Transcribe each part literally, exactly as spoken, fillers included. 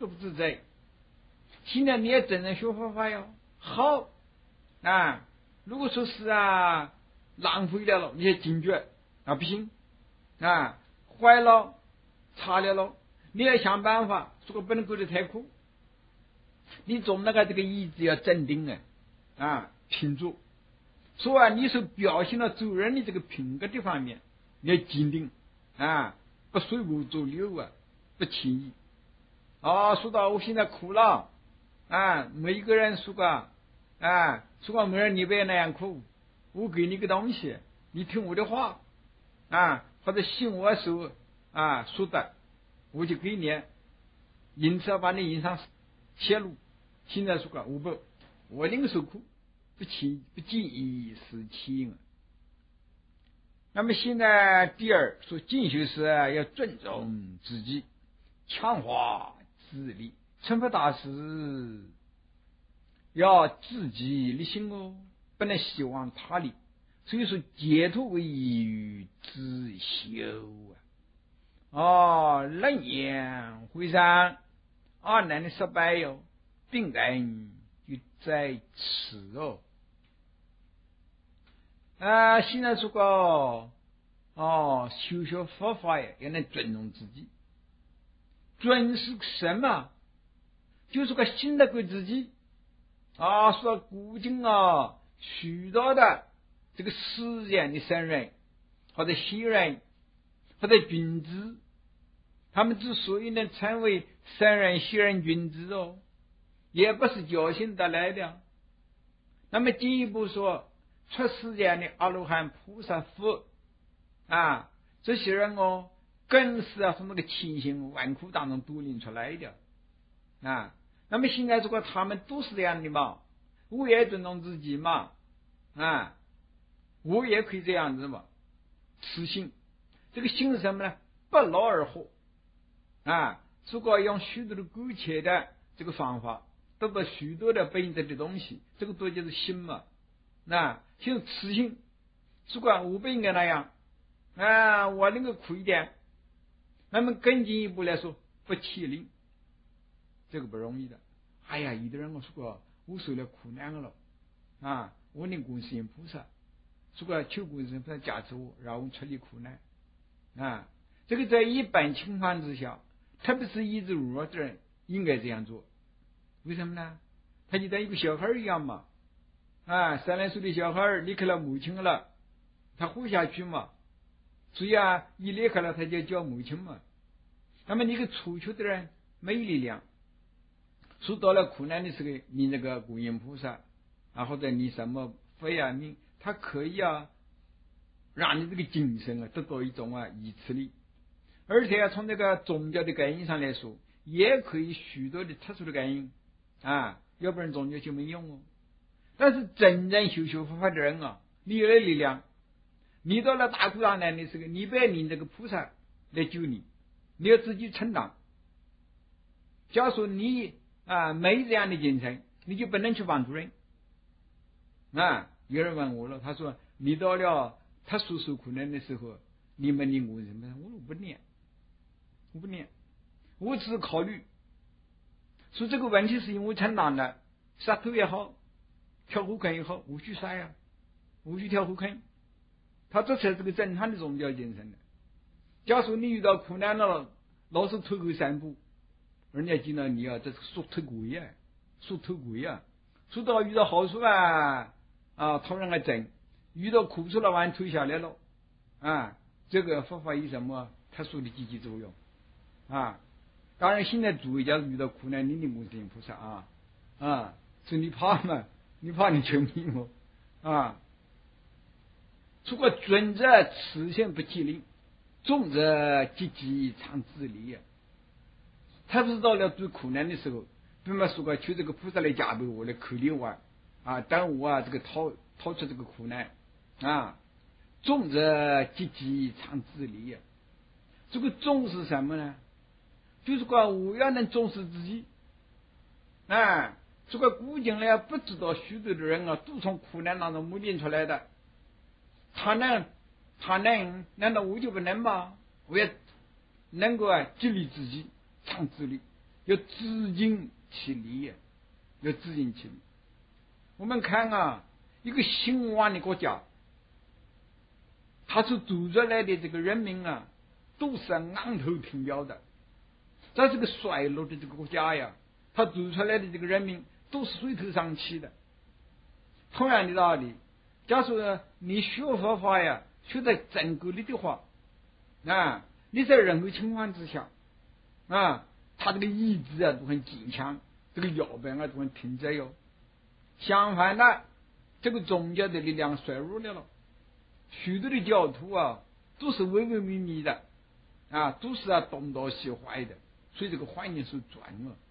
都不自在。现在你也真正学佛法哟，好啊！如果说是啊，浪费了了，你也警觉啊，不行啊，坏了，差了了，你要想办法，这个不能过得太苦。你做那个这个意志要镇定啊，啊，平住。所以啊，你是表现了做人的这个品格的方面，你要坚定啊，不随波逐流啊，不轻易。哦，说到我现在苦了啊，每一个人说过啊，说过没人你不要那样苦，我给你个东西，你听我的话啊，或者信我说啊说的，我就给你，因此要把你印上写入。现在说过我不，我宁受苦，不轻不计一时轻。那么现在第二说进修时要尊重自己，强化自力。成佛大师要自己立心哦，不能希望他力。所以说解脱为于自修啊。哦，人言会上阿难的失败哟，病根就在此哦。啊，现在说过哦，修学佛法呀，要能尊重自己。尊是什么？就是个信得过自己啊。说古今啊，许多的这个世间的圣人或者贤人或者君子，他们之所以能成为圣人贤人君子哦，也不是侥幸得来的。那么进一步说，出世间的阿罗汉菩萨佛啊，这些人哦，更是啊从那个千辛万苦当中独领出来的啊。那么现在如果他们都是这样的嘛，我也尊重自己嘛啊，我也可以这样子嘛。此心，这个心是什么呢？不劳而获啊。如果用许多的苟且的这个方法，得到许多的本质的东西，这个都就是心嘛。那就是此心，如果我不应该那样啊，我能够苦一点。那么更进一步来说，不欺凌，这个不容易的。哎呀，有的人我说过，我受了苦难了啊，我念观世音菩萨，说过求观世音菩萨加持我，让我脱离苦难啊。这个在一般情况之下，特别是意志弱的人，应该这样做。为什么呢？他就像一个小孩一样嘛啊，三来岁的小孩离开了母亲了，他活下去嘛。所以啊，一离开了他就叫母亲嘛。那么你个出去的人没力量，受到了苦难的时候，你那个观音菩萨啊，或者你什么佛呀你，他可以啊让你这个精神啊得到一种啊依持力。而且啊，从这个宗教的概念上来说，也可以许多的特殊的概念啊，要不然宗教就没用哦。但是真正修修佛法的人啊，你有了力量，你到了大苦大难的时候，你不要领这个菩萨来救你，你要自己承担。假如说你啊没这样的精神，你就不能去帮助人啊。有人问我了，他说你到了他所受苦难的时候，你们领悟什么？我说不念，我不念，我只是考虑说这个问题是因为我承担的，杀头也好，跳火坑也好，我去杀呀，我去跳火坑，他这才是个正常的宗教精神的。假如说你遇到苦难了，老是偷狗散步，人家见到你啊，这是说偷鬼啊，说偷鬼啊。说到遇到好处啊啊，讨人个整；遇到苦处了，完推下来了啊。这个佛法有什么特殊的积极作用啊？当然，现在诸位假如遇到苦难，你领观世音菩萨啊啊，说你怕嘛？你怕你救命哦啊！如果尊者慈心不欺凌，重者积极常自立。他知道了最苦难的时候，并没说过求这个菩萨来加倍我来口令我啊，等我啊这个逃逃出这个苦难啊。重者积极常自立。这个重是什么呢？就是说我要能重视自己啊。这个古今呢不知道许多的人啊，都从苦难当中磨练出来的。他能，他能，难道我就不能吗？我也能够啊激励自己，常自立。 要自尽其力呀，要自尽其力。我们看啊，一个兴旺的国家，它所做出来的这个人民啊，都是昂头挺腰的；在这个衰落的这个国家呀，它做出来的这个人民都是垂头丧气的。同样的道理，假如你学佛法呀，学在正规里的话，啊，你在任何情况之下，啊，他这个意志啊都很坚强，这个腰板啊都很挺直哟。相反的，这个宗教的力量衰弱了了，许多的教徒啊都是唯唯诺诺的，啊，都是啊东倒西歪的，所以这个环境是转了。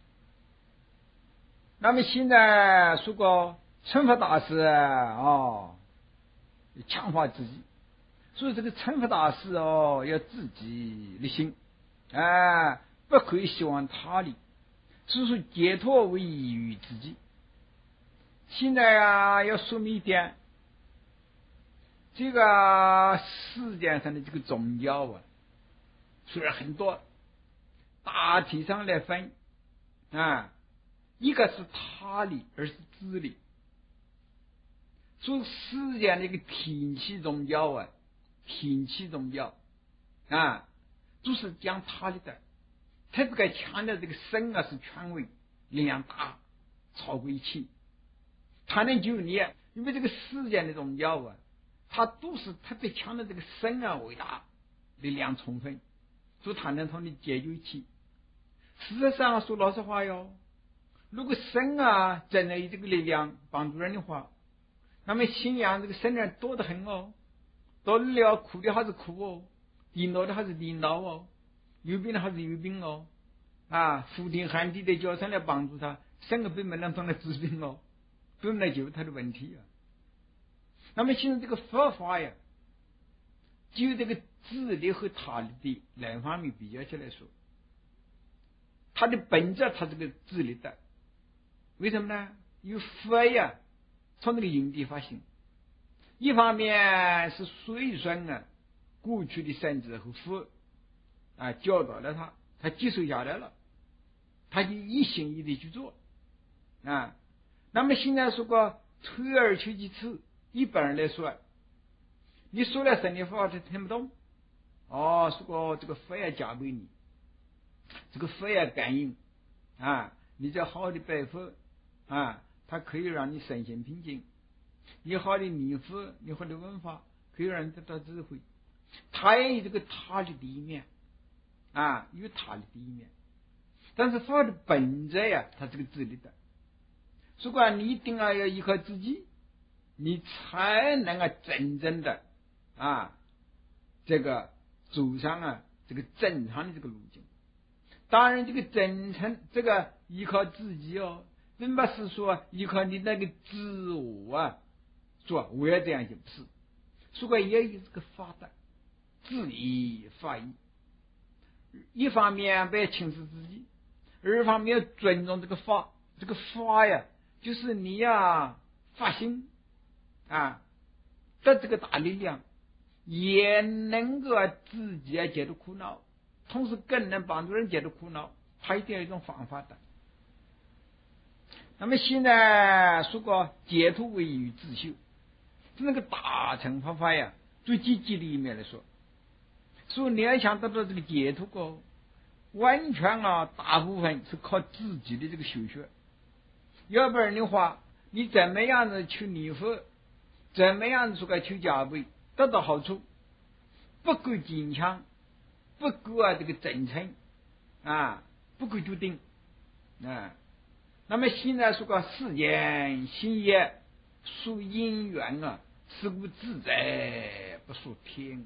那么现在说过惩罚大师哦，强化自己，所以这个惩罚大师哦要自己立心，啊，不可以希望他力，所以说解脱为依于自己。现在啊要说明一点，这个世界上的这个宗教啊，虽然很多，大体上来分啊，一个是他力，而是自力。所以世间的一个天气宗教啊，天气宗教啊，都是讲他力的，特别该强调这个神啊是权威，力量大，超过一切。他能救你，因为这个世间的宗教啊，它都是特别强调这个神啊伟大，力量充分，所以他能从你解救一切。事实上说老实话哟，如果神啊真的有这个力量帮助人的话，那么信仰这个神人多得很哦，多了苦的还是苦哦，颠倒的还是颠倒哦，有病的还是有病哦，啊，伏天寒地的叫神来帮助他，神个并没能从来治病哦，并没来解决他的问题啊。那么现在这个佛法呀，就这个自力和他力的两方面比较起来说，它的本质它是个自力的，为什么呢？有佛呀从这个因地发行，一方面是随顺啊过去的圣旨和佛啊教导了他，他接受下来了，他就一心一意去做啊。那么现在说过退而求其次，一般人来说，你说了神的话他听不懂，哦，说过这个佛要加给你，这个佛要感应啊，你这好的拜佛啊，它可以让你身心平静，你好的念佛，你好的文法可以让你得到智慧，它也有这个他的一面啊，有他的一面，但是佛的本质呀，它是个自力的。如果你一定要要依靠自己，你才能够真正的啊这个走上啊这个正常的这个路径。当然这个真诚这个依靠自己哦，并不是说依靠你那个自我啊说我要这样就不是，如果也有这个法的自意法意，一方面不要轻视自己，二方面要尊重这个法，这个法呀就是你呀发心啊的这个大力量，也能够自己啊解除苦恼，同时更能帮助人解除苦恼，它一定有一种方法的。那么现在说过解脱为于自修，那个大乘方法呀，最积极的一面来说，所以你要想得到这个解脱过，完全啊大部分是靠自己的这个修学，要不然的话，你怎么样的去念佛，怎么样子个去加倍得到好处，不够坚强，不够啊这个真诚啊，不够笃定啊。那么现在说个世间行业属因缘啊，是故自在不属天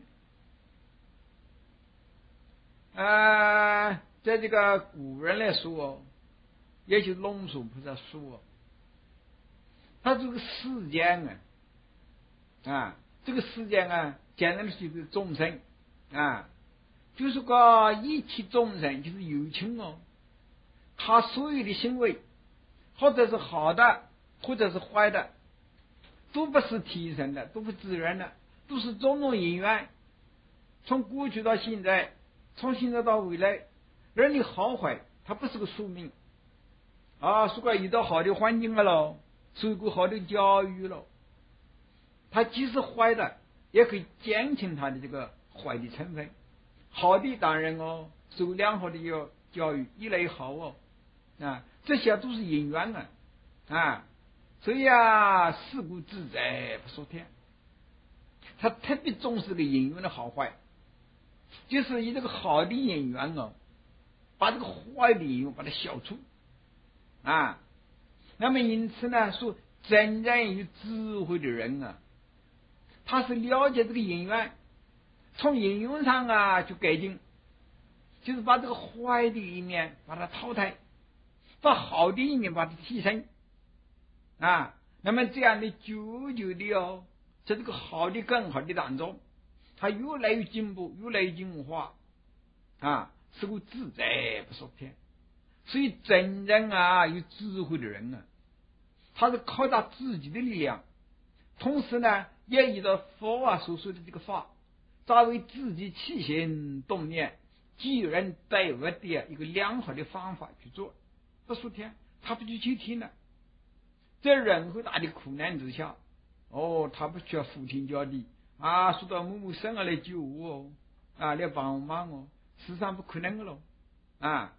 啊。在这个古人来说，也就龙树菩萨说，他这个世间啊啊这个世间啊简单的是一个众生啊，就是个一切众生就是有情哦，他所有的行为或者是好的或者是坏的，都不是天生的，都不是自然的，都是种种因缘，从过去到现在，从现在到未来，人的好坏它不是个宿命啊。如果遇到好的环境了，受过好的教育了，他即使坏的，也可以减轻他的这个坏的成分。好的当然哦，受良好的教教育越来越好哦，啊，这些都是因缘啊，啊，所以啊，事故自在不说天。他特别重视这个因缘的好坏，就是以这个好的因缘哦，把这个坏的因缘把它消除啊。那么因此呢，说真正有智慧的人啊，他是了解这个因缘，从因缘上啊去改进，就是把这个坏的一面把它淘汰，把好的一面把它提升啊。那么这样的久久的哦，在这个好的更好的当中，他越来越进步，越来越进化啊，是个自在不说天。所以真正啊有智慧的人啊，他是靠他自己的力量，同时呢也依照佛啊所说的这个法，作为自己起心动念济人待物的一个良好的方法去做。不说天，他不去去听了，在任何大的苦难之下，哦，他不需要扶天脚地啊，说到某某生啊来救我哦，啊来帮忙哦，事实上不可能的喽啊。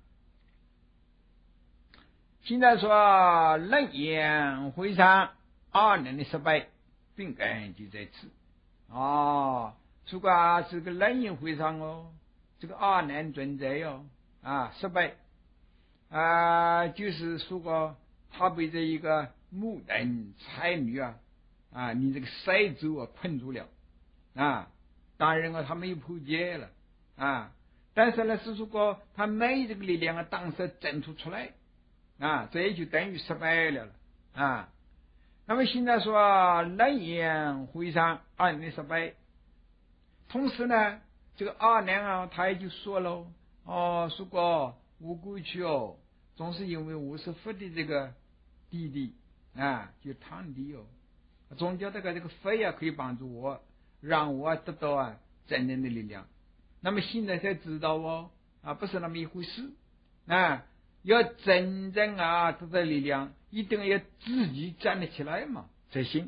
现在说人言会上二年的失败，并根就在此啊。如果是个人言会上哦，这个二难存在哟啊，失败啊，就是说过他被这一个木等才女啊啊，你这个塞州啊困住了啊。当然啊，他没有破解了啊，但是呢，是说过他没这个力量啊，当时挣脱出来啊，这也就等于失败了了啊。那么现在说人言会上二年失败，同时呢，这个二娘啊，他也就说了哦，说过我过去哦，总是因为我是佛的这个弟弟啊，就堂弟哦，总觉得这个这个佛呀可以帮助我，让我得到啊真正的力量。那么现在才知道哦，啊，不是那么一回事啊。要真正啊得到力量，一定要自己站得起来嘛才行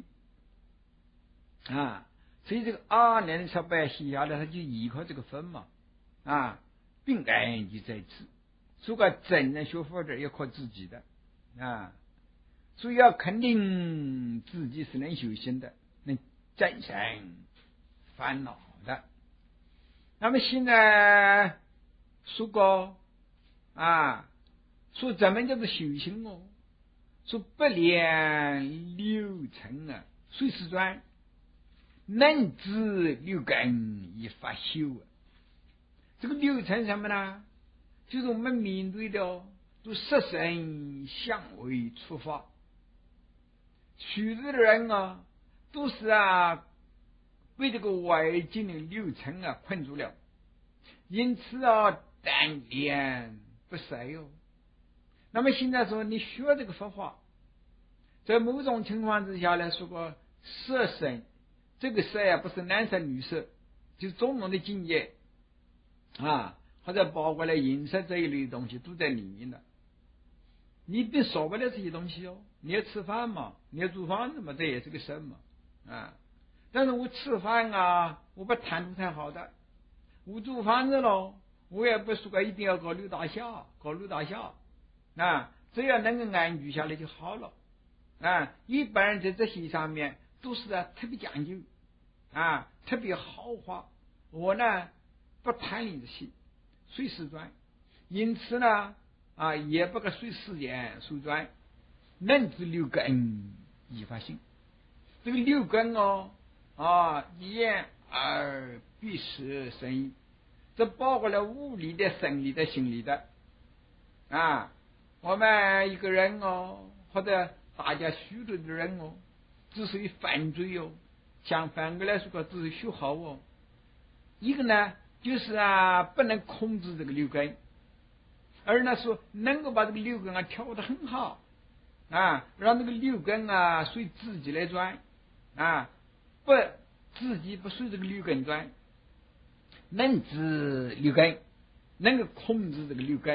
啊。所以这个二年的失败写下来，他就依靠这个分嘛啊，并根就在此。如果真正学佛的要靠自己的啊，所以要肯定自己是能修行的，能战胜烦恼的。那么现在说过啊，说怎么叫做修行哦？说不练六尘啊，随时转，能知六根以发修啊。这个六尘什么呢？就是我们面对的都色身相位出发，许多的人啊，都是啊被这个外境的六尘啊困住了，因此啊单练不塞哟。那么现在说你学这个佛法，在某种情况之下来说过色身，这个色啊不是男色女色，就是种种的境界啊，或者包括了饮食这一类的东西都在里面的。你别少不了这些东西哦，你要吃饭嘛，你要租房子嘛，这也是个身嘛啊。但是我吃饭啊，我不谈吐太好的，我租房子咯，我也不说一定要搞六大厦，搞六大厦啊，只要能够安居下来就好了啊。一般人在这些上面都是啊特别讲究啊，特别豪华。我呢不谈论这些，随时转，因此呢啊也不可随世间随转，能知六根以发心。这个六根哦啊，眼耳鼻舌身意，这包括了物理的、生理的、心理的啊。我们一个人哦，或者大家许多的人哦，之所以犯罪哦，相反过来说只是修好哦。一个呢，就是啊不能控制这个六根，而呢说能够把这个六根啊调得很好啊，让这个六根啊随自己来转啊，不自己不随这个六根转，能知六根，能够控制这个六根，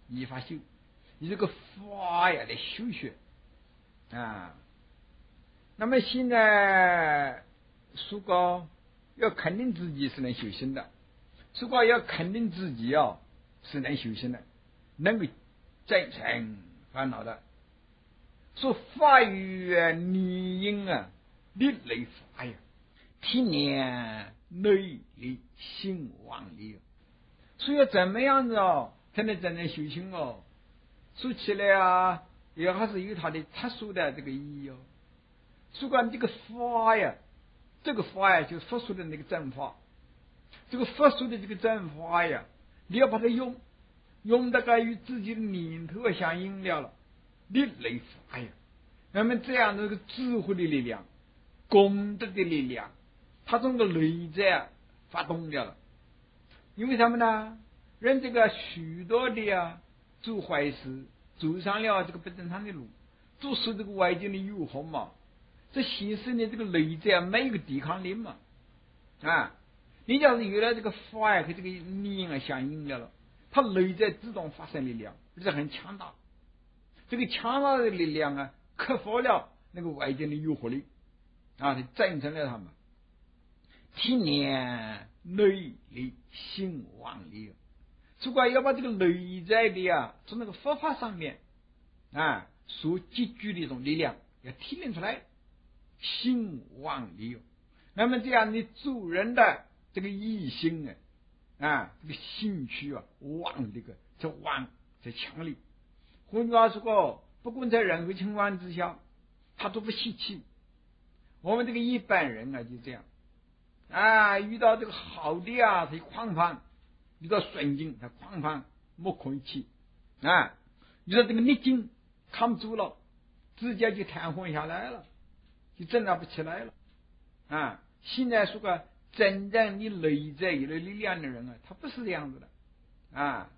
依法修，以这个法呀来修学啊。那么现在苏高要肯定自己是能修行的，苏高要肯定自己啊是能修行的，能够战胜烦恼的。说法语啊，理应啊，力类法呀，体念内力，心往力。所以要怎么样子哦，才能真正修行哦？说起来啊，也还是有它的特殊的这个意义哦。所以讲这个法呀，这个法呀，就是佛说的那个正法。这个佛说的这个正法呀，你要把它用用的个与自己的念头相应了了，力类法呀。那么这样的这个智慧的力量、功德的力量，它从个内在发动了了。因为什么呢？人这个许多的啊，做坏事，走上了这个不正常的路，做受这个外境的诱惑嘛，这形成的这个内在没有个抵抗力嘛啊！你要是有了这个法呀和这个力啊相应了了，它内在自动发生力量，而且很强大。这个强大的力量啊，克服了那个外境的诱惑力啊，就战胜了他们。体念内力，心往力。如果要把这个内在的啊，从那个佛法上面啊所积聚的一种力量，要提炼出来，心往力。那么这样你做人的这个意心啊，啊，这个兴趣啊，往这个这往这强力。换句话说，不管在任何情况之下，他都不稀奇。我们这个一般人啊，就这样啊，遇到这个好的啊，他狂放；遇到顺境，他狂放，没空气啊；遇到这个逆境，扛不住了，直接就瘫痪下来了，就挣扎不起来了啊。现在说个真正你内在有了力量的人啊，他不是这样子的啊。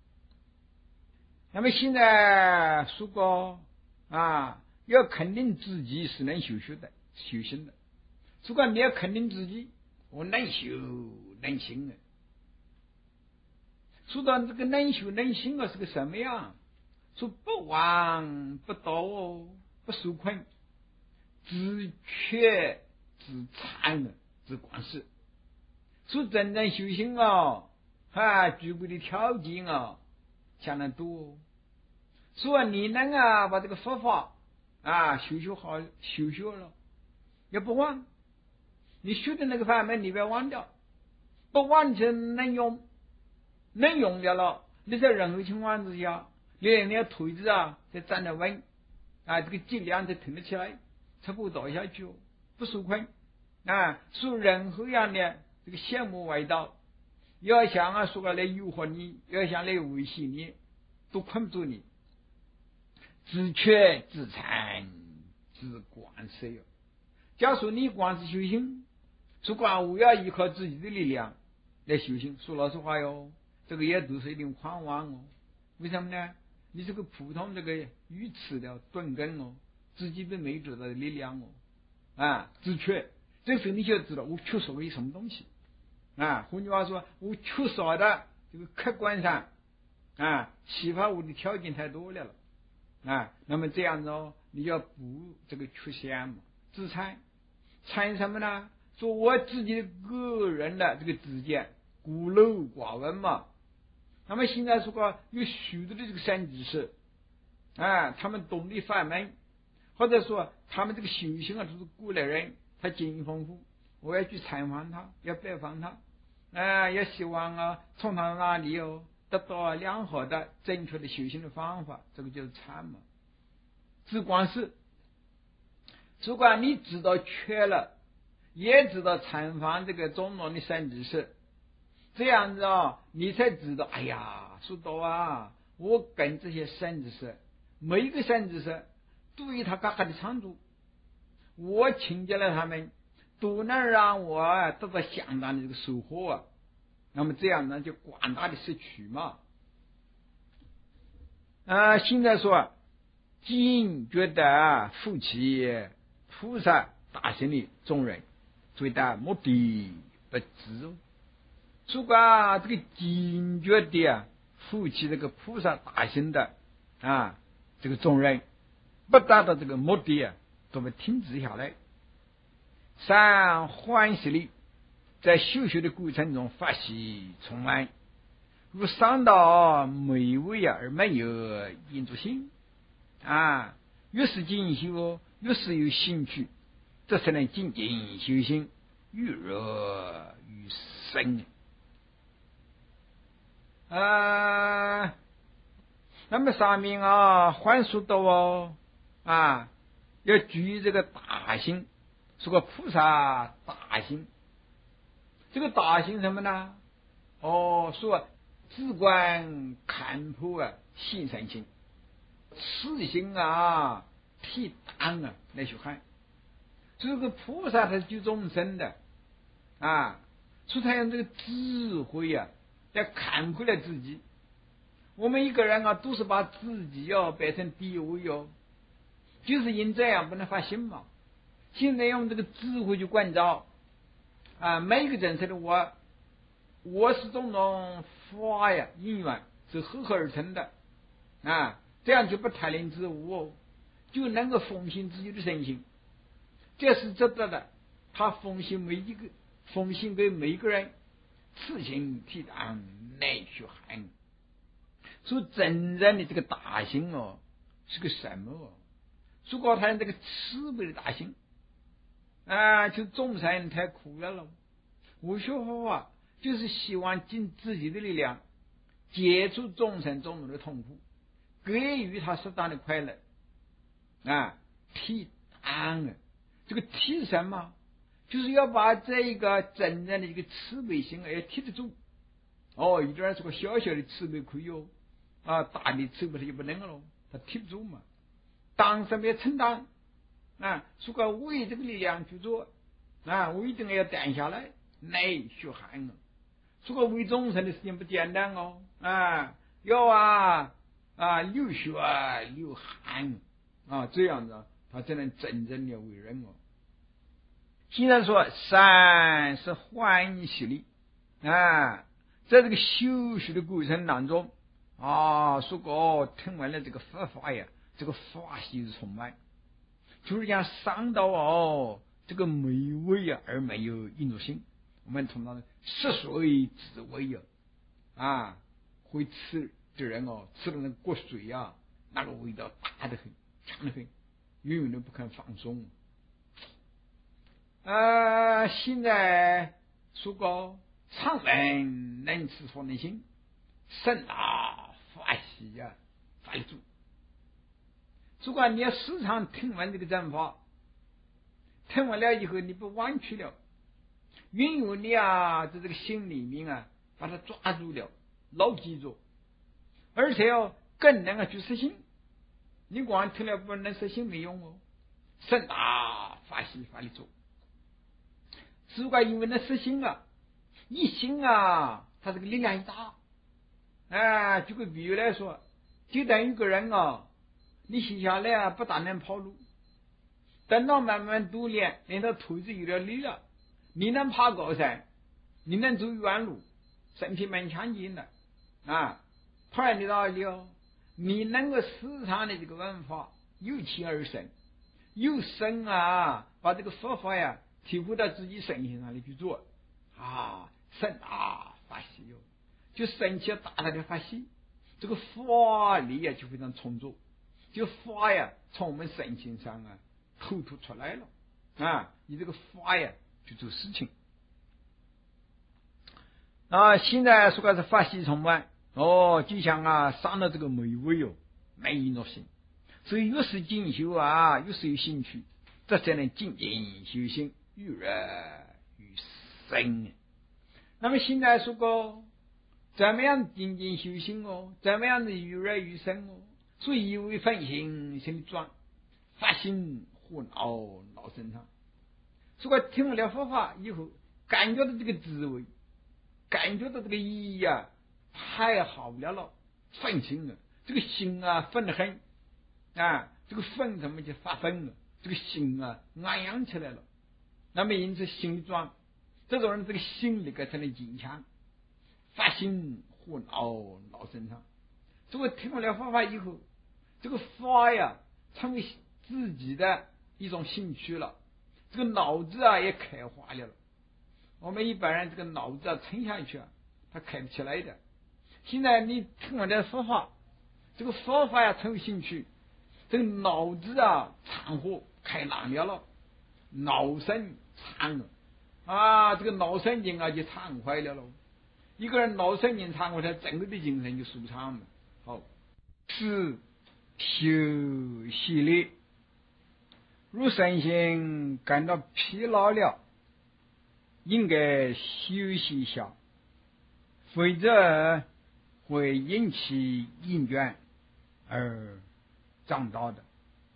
那么现在说过啊，要肯定自己是能修学的、修行的。如果你要肯定自己，我能修能行的。说到这个能修能行啊，是个什么样？说不忘不惰不受困，自觉自惭的自观世。说真正修行啊，啊，具备的条件啊，相当多。所以你能啊把这个佛法啊修修好修修了，也不忘。你修的那个法门你不要忘掉，不完全能用，能用掉了。你在任何情况之下，你你要腿子啊再站得稳啊，这个脊梁才挺得起来，才不会倒下去，不受困啊。受任何样的这个羡慕外道，要想啊说来诱惑你，要想来威胁你，都困不住你。自觉自惭自观世哟。假如你光是修行，说光我要依靠自己的力量来修行，说老实话哟，这个也都是一定狂妄哦。为什么呢？你这个普通这个愚痴的钝根哦，自己都没得到的力量哦啊，自觉。这时候你就知道我缺少了什么东西啊。换句话说，我缺少的这个客观上啊，启发我的条件太多了了。啊，那么这样子哦，你要补这个缺陷嘛，自惭，惭什么呢？说我自己的个人的这个知见孤陋寡闻嘛。那么现在说过有许多的这个善知识啊，他们懂得法门，或者说他们这个修行啊都是过来人，他经验丰富，我要去参访他，要拜访他啊，也希望啊从他那里哦得到良好的正确的修行的方法，这个就是参嘛。自观世，如果你知道缺了，也知道参访这个中农的善知识，这样子啊，你才知道，哎呀，说到啊，我跟这些善知识，每一个善知识都有他嘎嘎的长处，我请教了他们，都能让我得到相当的这个收获啊。那么这样呢，就广大的摄取嘛。啊，现在说，今觉得夫妻菩萨大心的众人，最大目的不知哦。如果这个今觉的啊， 负起这个菩萨大心的啊，这个众人不达到这个目的啊，都会停止下来。三欢喜力，在修学的过程中发喜充满，如伤到美味啊而没有引足心啊，越是进修越是有兴趣，这才能精进修行，愈热愈深啊。那么上面啊还说到哦啊，要具这个大心，说个菩萨大心。这个大心什么呢？哦，说自观看破啊，心生心，慈心啊，体当啊，来去看。这个菩萨他是救众生的啊，所以他用这个智慧啊，要看破了自己。我们一个人啊，都是把自己要摆成第一位哦，就是因这样不能发心嘛。现在用这个智慧去关照啊，每一个人生的我，我是种种法呀因缘是合合而成的啊，这样就不贪恋自我哦，就能够奉行自己的身心。这是值得的，他奉行每一个，奉行给每一个人，慈心体当内去寒。所以真正的这个大心哦，是个什么哦？如果他这个慈悲的大心啊，就众生太苦了了。我学佛法就是希望尽自己的力量，解除众生种种的痛苦，给予他适当的快乐啊，体当啊。这个体什么？就是要把这一个真正的一个慈悲心要提得住。哦，有点这个小小的慈悲可以哦，啊，大的慈悲他就不能了，他提不住嘛。当什么要承担啊？如果为这个力量去做啊，我一定要担下来，内血汗啊。如果为众生的事情不简单哦啊，要啊啊流血流汗啊，这样子他才能真正的为人哦。现在说三是欢喜力啊，在这个修学的过程当中啊，如果听完了这个佛法呀，这个法喜是充满，就是讲伤到哦这个美味啊而没有引入心。我们通常食髓知味啊，啊，会吃的人哦，吃的那个骨髓啊，那个味道大得很，强得很，永远都不肯放松。呃，现在说过常闻能持佛能心，甚大法喜呀，法力足。如果你要时常听完这个正法，听完了以后你不忘去了，运用你啊在这个心里面啊把它抓住了，牢记住，而且要更能够去实行。你光听了不能实行没用哦，甚大法喜法力足。如果因为那实行了，一心啊，他这个力量一大，啊，举个比喻来说，就等于一个人啊，你写下来啊，不大能跑路，等到慢慢锻炼，连他腿子有点力了，你能爬高山，你能走远路，身体蛮强劲的啊。同样的道理哦，你能够时常的这个文化由气而生，由生啊，把这个佛法呀体会到自己身心上里去做啊，甚大法喜哟，就生起大大的法喜，这个法力呀就非常充足，就法呀从我们身心上啊透吐出来了啊，你这个法呀去做事情啊。现在说的是法喜充满哦，就像啊伤了这个美味哦，没引入心，所以越是进修啊，越是有兴趣，这才能精进修行，愈热愈深。那么现在说过怎么样精进修行哦，怎么样的愈热愈深哦？所以一味分心心转，发心活脑脑身上。如果听了佛法以后，感觉到这个滋味，感觉到这个意义啊，太好了了，分心了，这个心啊分得很啊，这个分怎么就发分了？这个心啊安养起来了。那么因此心转，这种人这个心力才能坚强，发心火脑脑身上。这个听完了佛法以后，这个法呀成为自己的一种兴趣了，这个脑子啊也开化了了。我们一般人这个脑子啊沉下去啊，他开不起来的。现在你听完了佛法，这个佛法呀成为兴趣，这个脑子啊畅活开朗了了，脑神畅了啊，这个脑神经啊就畅快了了。一个人脑神经畅快，他整个的精神就舒畅了。好，是休息力。如身心感到疲劳了，应该休息一下，否则会引起厌倦而长大的。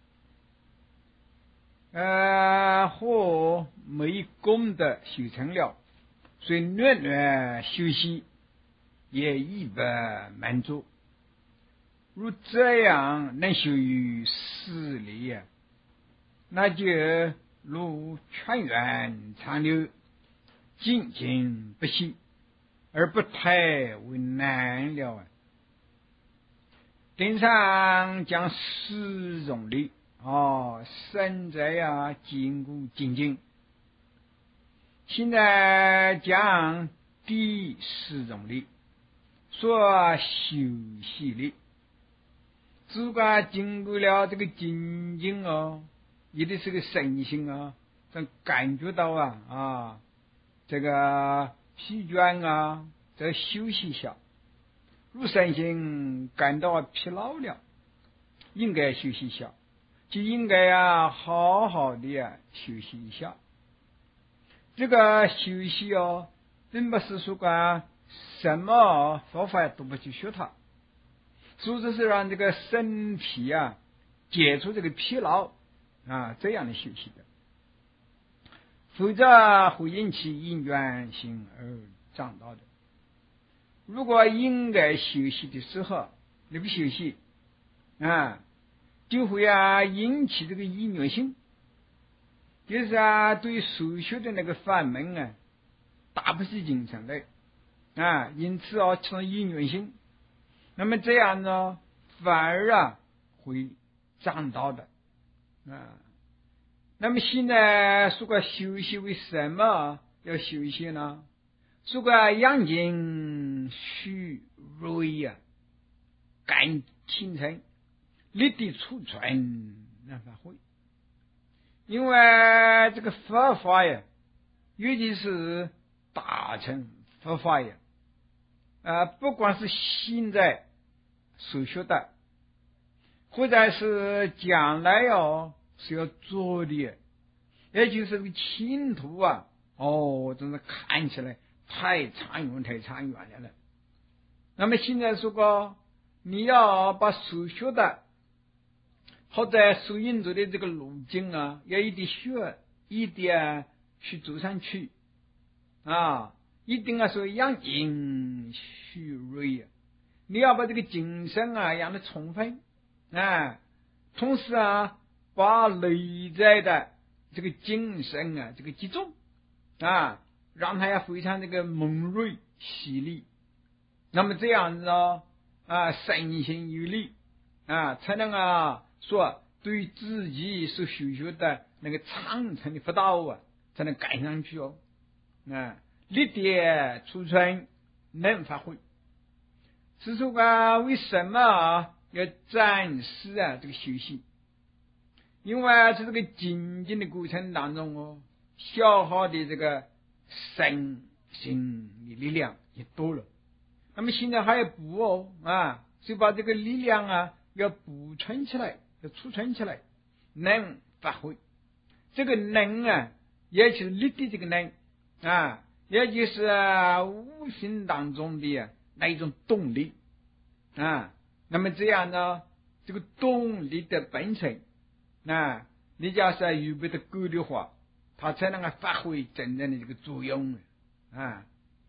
呃，或没功德修成了，所以略略休息也一般满足。如这样能修于四力啊，那就如泉源长流，静静不息，而不太为难了啊。顶上讲四种力哦，身在呀筋骨静静。现在讲第四种力，说休息力。只管经过了这个静静哦，也得是个身心啊，这感觉到啊啊，这个疲倦啊，这休息一下。如身心感到疲劳了，应该休息一下，就应该啊好好的啊休息一下。这个休息哦，并不是说个什么方法都不去学它，主要是让这个身体啊解除这个疲劳啊，这样的休息的，否则会引起厌倦心而长大的。如果应该休息的时候你不休息啊，就会啊引起这个厌倦心，就是啊对所学的那个法门啊打不起精神来啊，因此啊产生厌倦心。那么这样呢，反而啊会长大的啊。那么现在说个休息，为什么要休息呢？说个养精蓄锐呀，感清晨，力地储存能发挥。因为这个佛法呀，尤其是大乘佛法呀，啊，不光是现在所学的，或者是将来哦是要做的，也就是这个前途啊，哦，真是看起来太长远太长远了了。那么现在说过，你要把所学的或者所引走的这个路径啊，要一定学，一定啊去走上去啊，一定啊说养精蓄锐啊，你要把这个精神啊养得充分啊，同时啊把内在的这个精神啊这个集中啊，让它要非常这个猛锐犀利，那么这样子呢啊身心有力啊，才能啊说对自己所修学的那个长程的佛道啊才能赶上去哦啊，力点储存能发挥。是说啊为什么啊要暂时啊这个休息？因为在这个精进的过程当中哦，消耗的这个身心的力量也多了，那么现在还要补哦啊，就把这个力量啊要补存起来，要储存起来，能发挥。这个能啊，也就是力的这个能啊，也就是、啊、无形当中的、啊、那一种动力啊。那么这样呢，这个动力的本身啊，你假设预备的够的话，它才能够发挥真正的这个作用啊。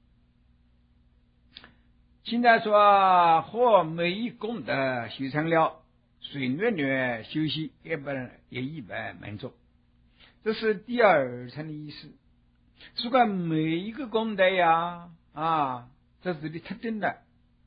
现在说或没功德修成了，虽略略休息，也不也一般满足。这是第二层的意思。如果每一个功德呀啊，这是的特定的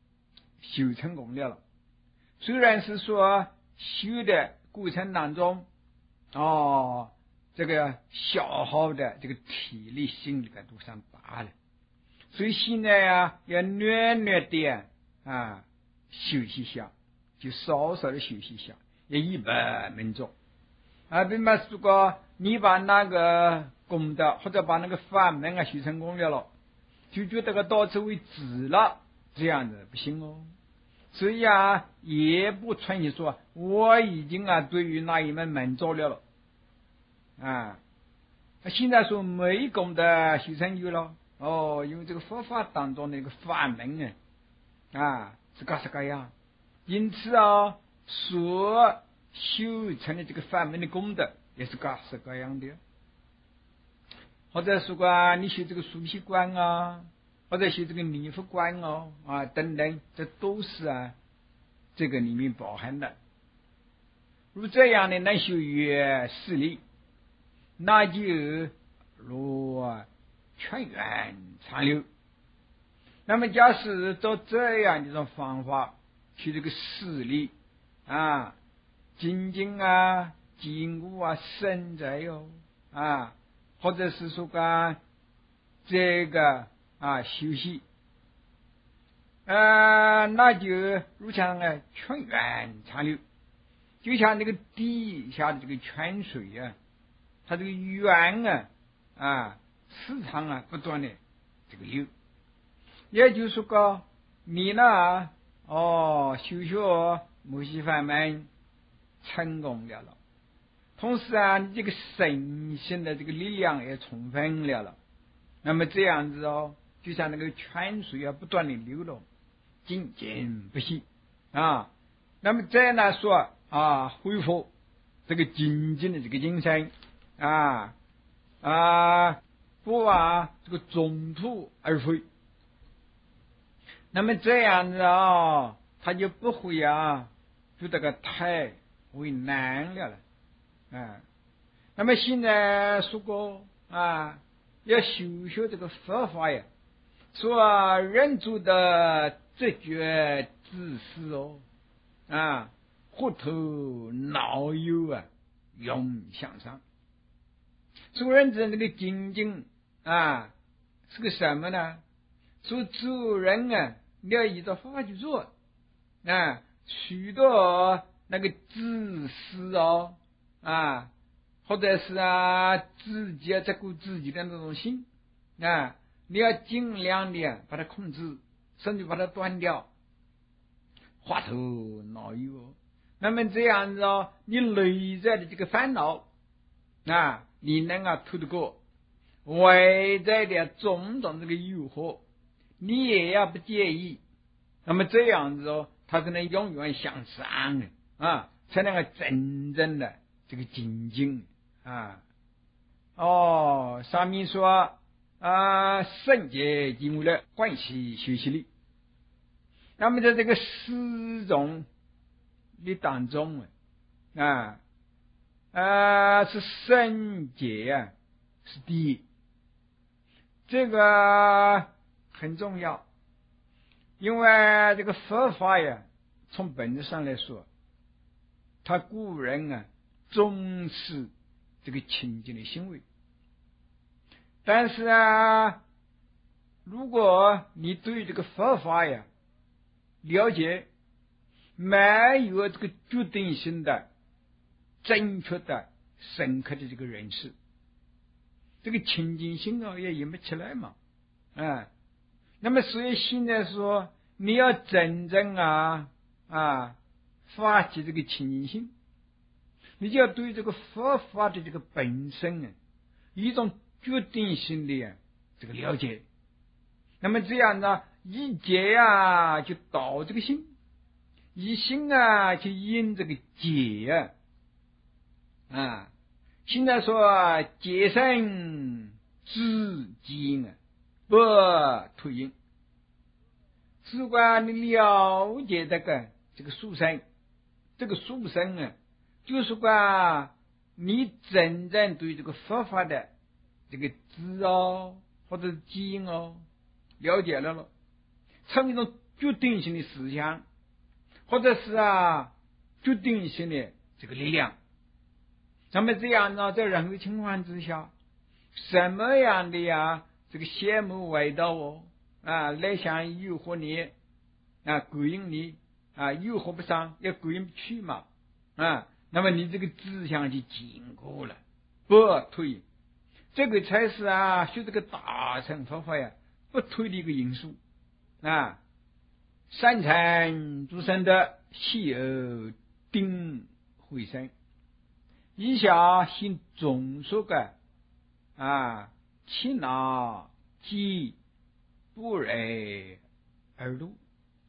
修成功了了。虽然是说修的过程当中，哦，这个消耗的这个体力、心力都上大了，所以现在啊，要略略的啊休息一下，就稍稍的休息一下，也一般民众啊，比方如果你把那个功德或者把那个法门啊修成功了了，就觉得个到此为止了，这样子不行哦。所以啊，也不存于说我已经啊对于那一门门做了了啊，现在说没功德修成就了哦，因为这个佛法当中的一个法门啊啊是各式各样，因此啊所修成的这个法门的功德也是各式各样的。或者说啊，你修这个书皮观啊，或者修这个弥佛观哦啊等等，这都是啊这个里面包含的。如这样的能修越势力，那就如泉源长流。那么假使照这样一种方法去这个势力啊精进啊筋骨啊身在哟啊，或者是说个这个啊休息啊，那就如像啊泉源长流，就像那个地下的这个泉水啊，它这个源啊啊时常啊不断的这个流。也就是说个你呢哦修学某些法门成功了了，同时啊你这个身心的这个力量也充分了了，那么这样子哦，就像那个泉水啊不断的流动，精进不息啊。那么这样来说啊，恢复这个精进的这个精神啊啊，不啊这个中途而废。那么这样子啊，他就不会啊，就这个太为难了了啊。那么现在说过啊，要修学这个佛法呀，说人族的直觉知识哦啊，虎头脑有啊，永向上。说人子这个精进啊，是个什么呢？说做人啊，你要依照方法去做啊，许多那个自私哦啊，或者是啊自己啊照顾自己的那种心啊，你要尽量的把它控制，甚至把它断掉，花头脑有。那么这样子哦，你内在的这个烦恼啊，你能够透得过外在的种种这个诱惑，你也要不介意，那么这样子哦，他才能永远向上啊，才能够真正的这个精进啊。哦，上面说啊，圣洁积木的关系学习力。那么在这个四种的当中啊啊是圣洁啊是第一，这个很重要，因为这个佛法呀，从本质上来说，他古人啊重视这个清净的行为，但是啊，如果你对这个佛法呀了解没有这个决定性的、正确的、深刻的这个认识，这个清净心啊也引不起来嘛啊。那么所以现在说你要真正啊啊发起这个清净心，你就要对这个佛法的这个本身啊一种决定性的这个了解。那么这样呢，一结啊就导这个心，一心啊就引这个结啊啊。现在说结生知基啊，不退因。如果你了解这个这个殊胜，这个殊胜啊，就是说你真正对这个佛法的这个知哦或者基因哦了解了了，成一种决定性的思想，或者是啊决定性的这个力量。那么这样呢，在任何情况之下，什么样的呀这个邪魔歪道哦啊来想诱惑你啊勾引你啊，诱惑不上也勾引不去嘛啊，那么你这个志向就坚固了，不退，这个才是啊学这个大乘佛法呀不退的一个因素啊。三参诸圣德，细而定慧生。以下行众说个啊，其拿即不rei而入。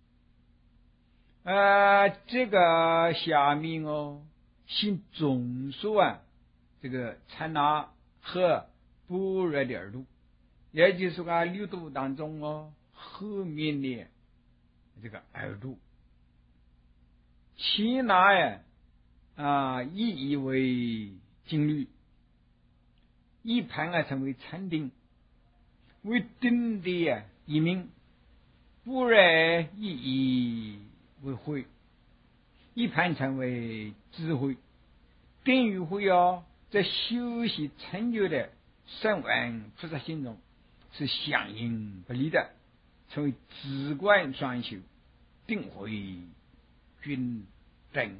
呃，这个下面哦，行众说啊，这个采纳和不rei的而入，也就是说六度当中哦，后面的这个耳度，其拿呀啊，意义为经律，一盘啊成为禅定，为定的啊一名，不rei意义为慧，一盘成为智慧，定与慧哦，在修习成就的声闻菩萨心中是相应不离的，成为直观双修，定慧均等。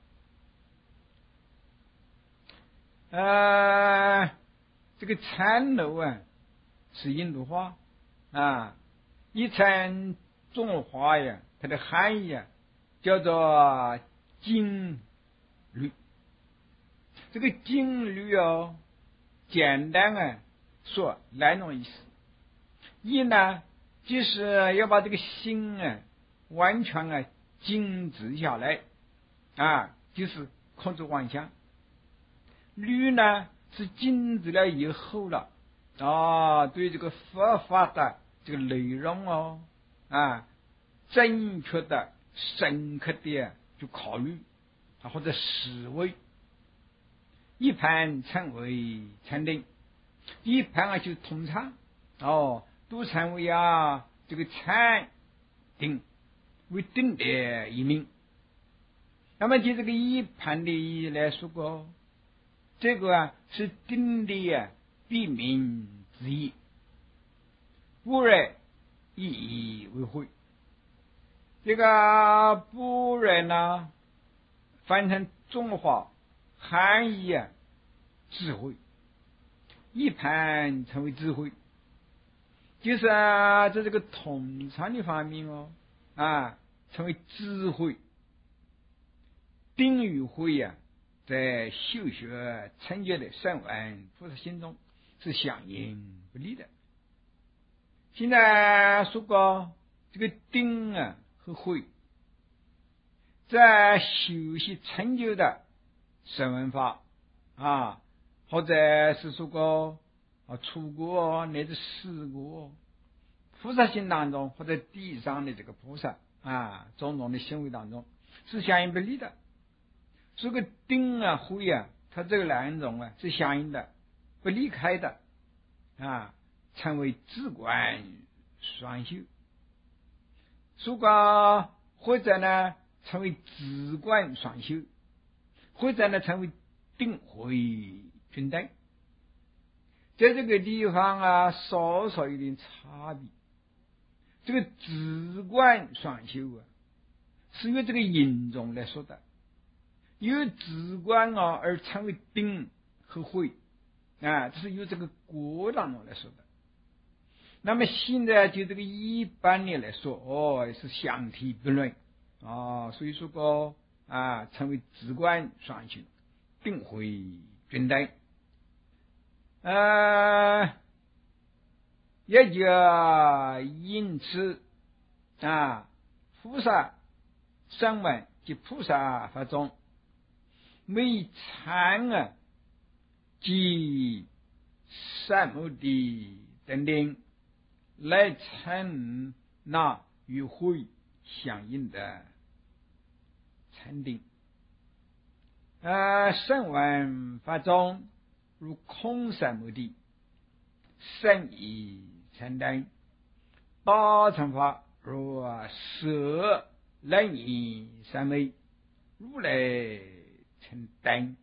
呃，这个禅楼啊是印度话啊，一禅中国话呀，它的含义啊叫做经律。这个经律哦，简单啊说来种意思，一呢就是要把这个心啊完全啊静止下来啊，就是控制妄想。律呢是静止了以后了啊，对这个佛法的这个内容哦啊，正确的深刻的就考虑啊或者思维，一盘成为禅定，一盘啊就是通畅哦，都成为啊这个禅定为定的一名。那么就这个一盘的意义来说过，这个啊是定的啊必名之一，不rei意义为慧。这个不rei呢翻成中国话含义啊智慧，一盘成为智慧，就是啊在这个通畅的方面哦啊成为智慧。定与慧啊在修学成就的声闻菩萨心中是相应不离的。现在说过这个定啊和慧在修习成就的声闻法啊，或者是说过啊初果乃至四果菩萨心当中，或者地上的这个菩萨啊种种的行为当中是相应不离的。这个定啊慧啊，它这个两种啊是相应的，不离开的啊，成为智观双修。如果或者呢成为智观双修，或者呢成为定慧均等，在这个地方啊稍稍有点差别。这个智观双修啊是由这个因中来说的，由直观啊而成为定和慧啊，这是由这个果当中来说的。那么现在就这个一般的来说哦是相提并论啊，所以说过啊成为直观双修，定慧均等。呃也就因此啊菩萨声闻及菩萨法中每禅啊及三摩地等等来成那与慧相应的禅定。呃声闻法中如空三摩地、圣意禅定、大乘法如啊色冷饮三昧，如来成灯。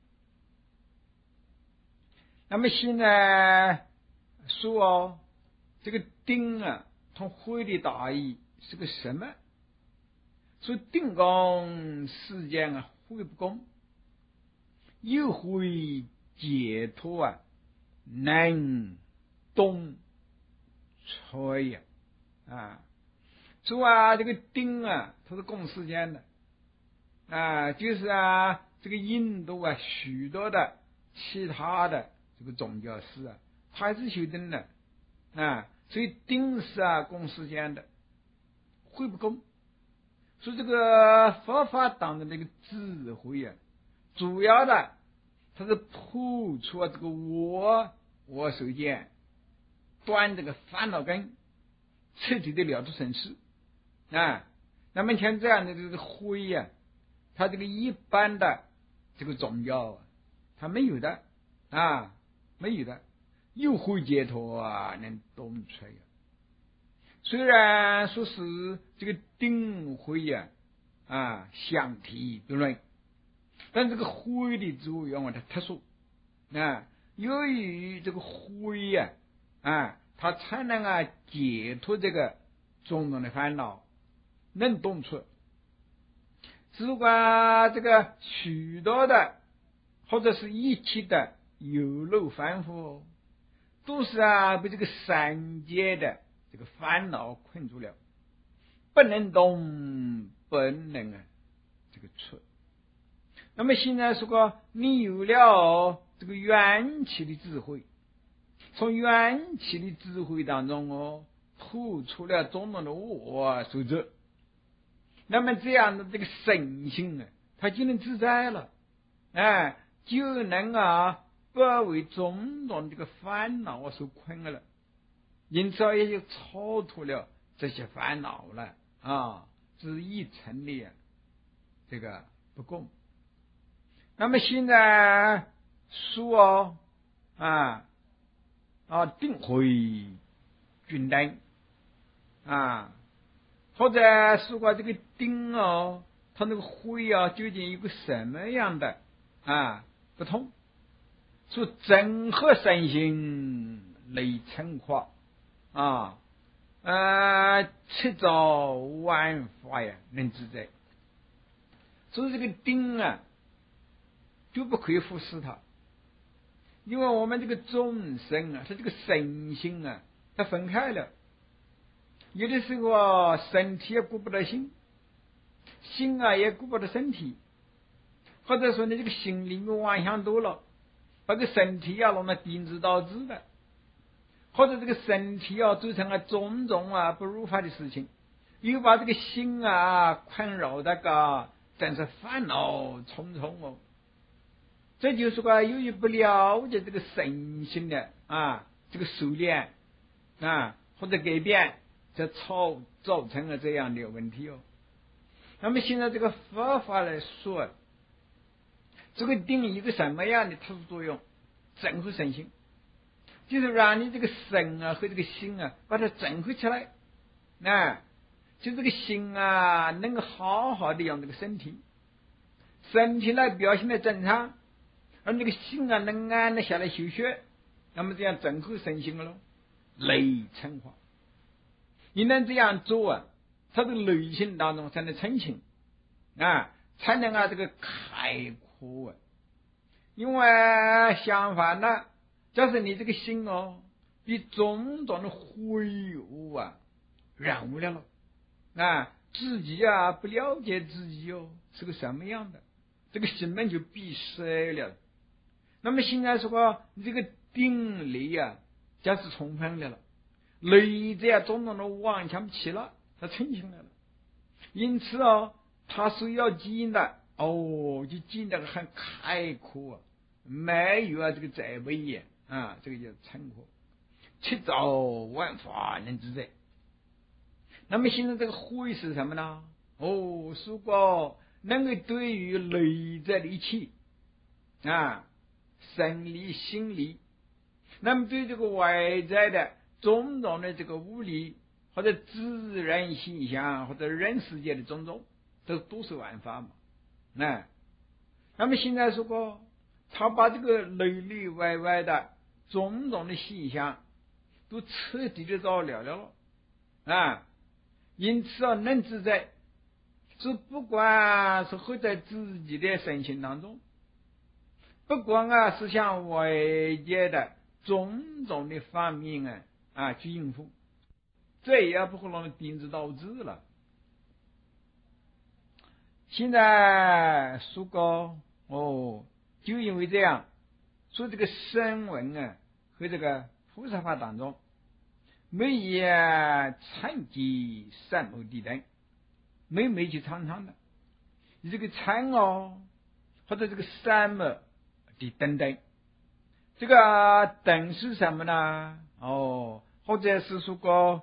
那么现在说哦，这个定啊，它会的大意是个什么？说定公世间啊，会不公，又会解脱啊，能动吹呀啊！说啊，这个定啊，它是公世间的啊，就是啊，这个印度啊，许多的其他的这个宗教师啊，他还是修定的啊，所以定是啊，公世间的，会不公？所以这个佛法当中的这个智慧啊，主要的它是破除啊这个我我首先断这个烦恼根，彻底的了脱生死啊。那么像这样的这个慧呀、啊，它这个一般的这个宗教啊，它没有的啊，没有的，有慧解脱啊，能动出来。虽然说是这个定慧呀、啊，啊相提并论，但这个慧的作用啊，它特殊啊，由于这个慧呀、啊，啊，它才能啊解脱这个种种的烦恼，能动出。如果这个许多的或者是一切的有漏凡夫，都是啊被这个三界的这个烦恼困住了，不能动，不能啊这个出。那么现在说过，你有了这个缘起的智慧，从缘起的智慧当中哦，吐出了种种的我所者，那么这样的这个身心啊，它就能自在了，哎，就能啊不为种种这个烦恼所困了。因此也就超脱了这些烦恼了啊，这是一层的这个不共。那么现在说啊啊定慧均等啊，或者说过这个定哦，它那个慧啊究竟有个什么样的啊不同？说整合身心类成化啊，呃，七照万法呀，能自在。所以这个定啊，就不可以忽视它，因为我们这个众生啊，他这个身心啊，它分开了。有的时候啊，身体也顾不得心，心啊也顾不得身体，或者说你这个心里面妄想多了，把个身体啊弄得颠子倒置的。或者这个身体啊做成了种种啊不如法的事情，又把这个心啊困扰的个真是烦恼重重哦。这就是个由于不了解这个身心的啊这个修炼啊或者改变，这造造成了这样的问题哦。那么现在这个佛法来说，这个定一个什么样的特殊作用？整合身心，就是让你这个身啊和这个心啊把它整合起来啊，就这个心啊能够好好的用这个身体，身体呢表现的正常，而那个心啊能安得下来修学，那么这样整合身心了，内成化。你能这样做啊，他的内心当中才能澄清啊，才能啊这个开阔啊。因为相反呢，假设你这个心哦，被种种的秽物啊染污了了啊，自己啊不了解自己哦是个什么样的，这个心门就闭塞了。那么现在说你这个定力啊，假是充分的了，内在啊种种的妄想起了，它澄清来了。因此哦，它是要进的哦，就进得很开阔啊。没有啊，这个在位也啊，这个叫成果，七照万法能自在。那么现在这个慧是什么呢？哦，如果能够对于内在的一切啊，生理、心理，那么对这个外在的种种的这个物理或或者自然现象，或者人世界的种种，都都是万法嘛。那那么现在说过，他把这个内里外外的种种的现象都彻底的照了了啊，因此啊，能自在是不管是活在自己的身心当中，不光啊是向外界的种种的方面啊啊去应付，这也不可能定制导致了。现在说过哦，就因为这样，说这个声闻啊和这个菩萨法当中，没也参及三摩地等，没没去常常的，你这个参哦，或者这个三摩的等等，这个等是什么呢？哦，或者是说过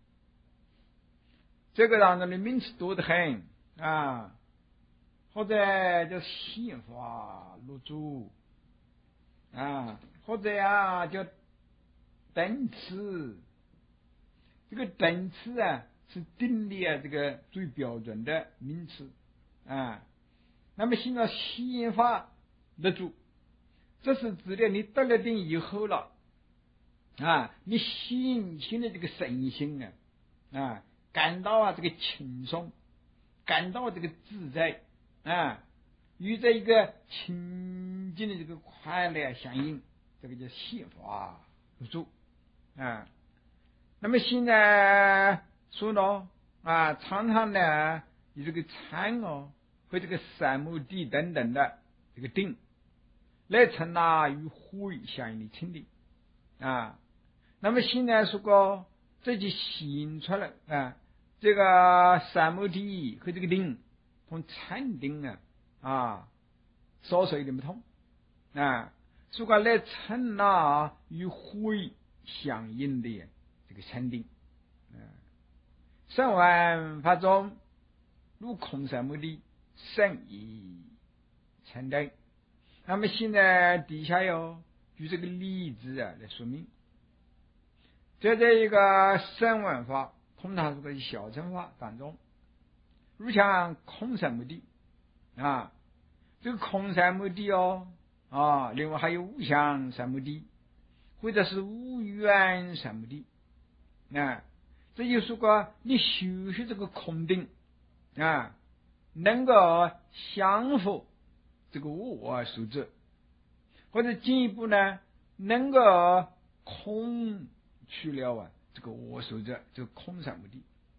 这个当中的名词多得很啊。或者叫显法入住啊，或者呀叫等词。这个等词啊是定的啊这个最标准的名词啊。那么现在显法入住，这是指的你得了定以后了啊，你心情的这个身心啊啊感到啊这个轻松，感到这个自在。啊，与这一个清净的这个快乐相应，这个叫显法入住啊。那么现在说呢啊，常常呢以这个参哦和这个三摩地等等的这个定来成啊与慧相应的清定啊。那么现在说过这就显出来啊，这个三摩地和这个定同禅定啊啊，稍稍有点不同啊，如果来成啊与慧相应的这个禅定，啊，三万法中如空三摩地胜意禅定。那么现在底下有举这个例子啊来说明，在这一个三万法通常这个小乘法当中，如像空三摩地啊，这个空三摩地哦啊，另外还有无相三摩地，或者是无缘三摩地啊。这就是说，你修习这个空定啊，能够降服这个我所知，或者进一步呢，能够空去了啊这个我所知，这个空三摩地，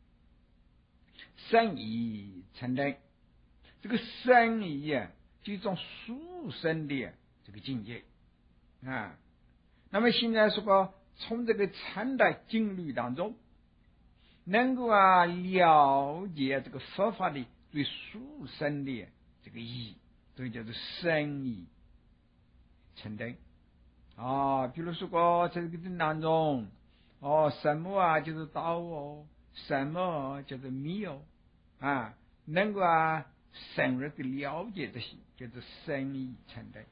生意成定。这个生意啊，就一种殊胜的这个境界啊。那么现在说过，从这个禅的经律当中，能够啊了解这个佛法的最殊胜的这个意义，这叫做生意成定啊。比如说过在这个定当中，哦，什么啊就是道哦，什么叫做密哦啊，能够啊深入的了解这些，叫做生意成定。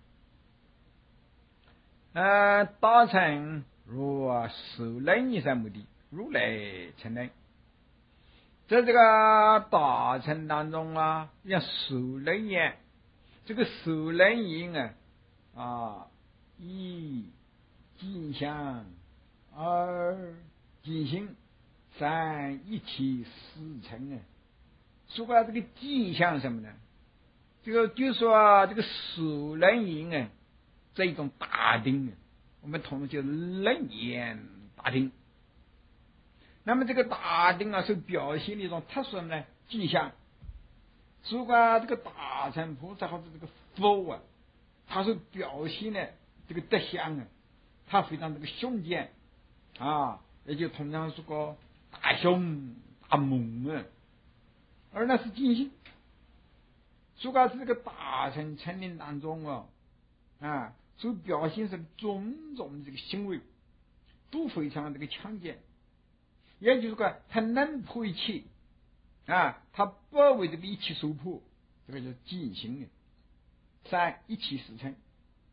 呃，大乘如受人三摩地，如来成定。在这个大乘当中啊，像受人言，这个受人言啊啊，一进相，二进行，三一起四成啊。说过这个进相什么呢？这个就说这个受人言啊，这一种大定啊，我们统称叫人言大定。那么这个大定啊，是表现的一种特殊的迹象。如果这个大乘菩萨或者这个佛啊，它是表现的这个德相啊，它非常这个雄健啊，也就通常说个大雄大猛啊，而那是进行。如果是这个大乘成定当中啊啊，所表现出种种这个行为都非常这个强健。也就是说，他能破一切啊，他不为这个一切所破，这个叫进行的。三一气四成，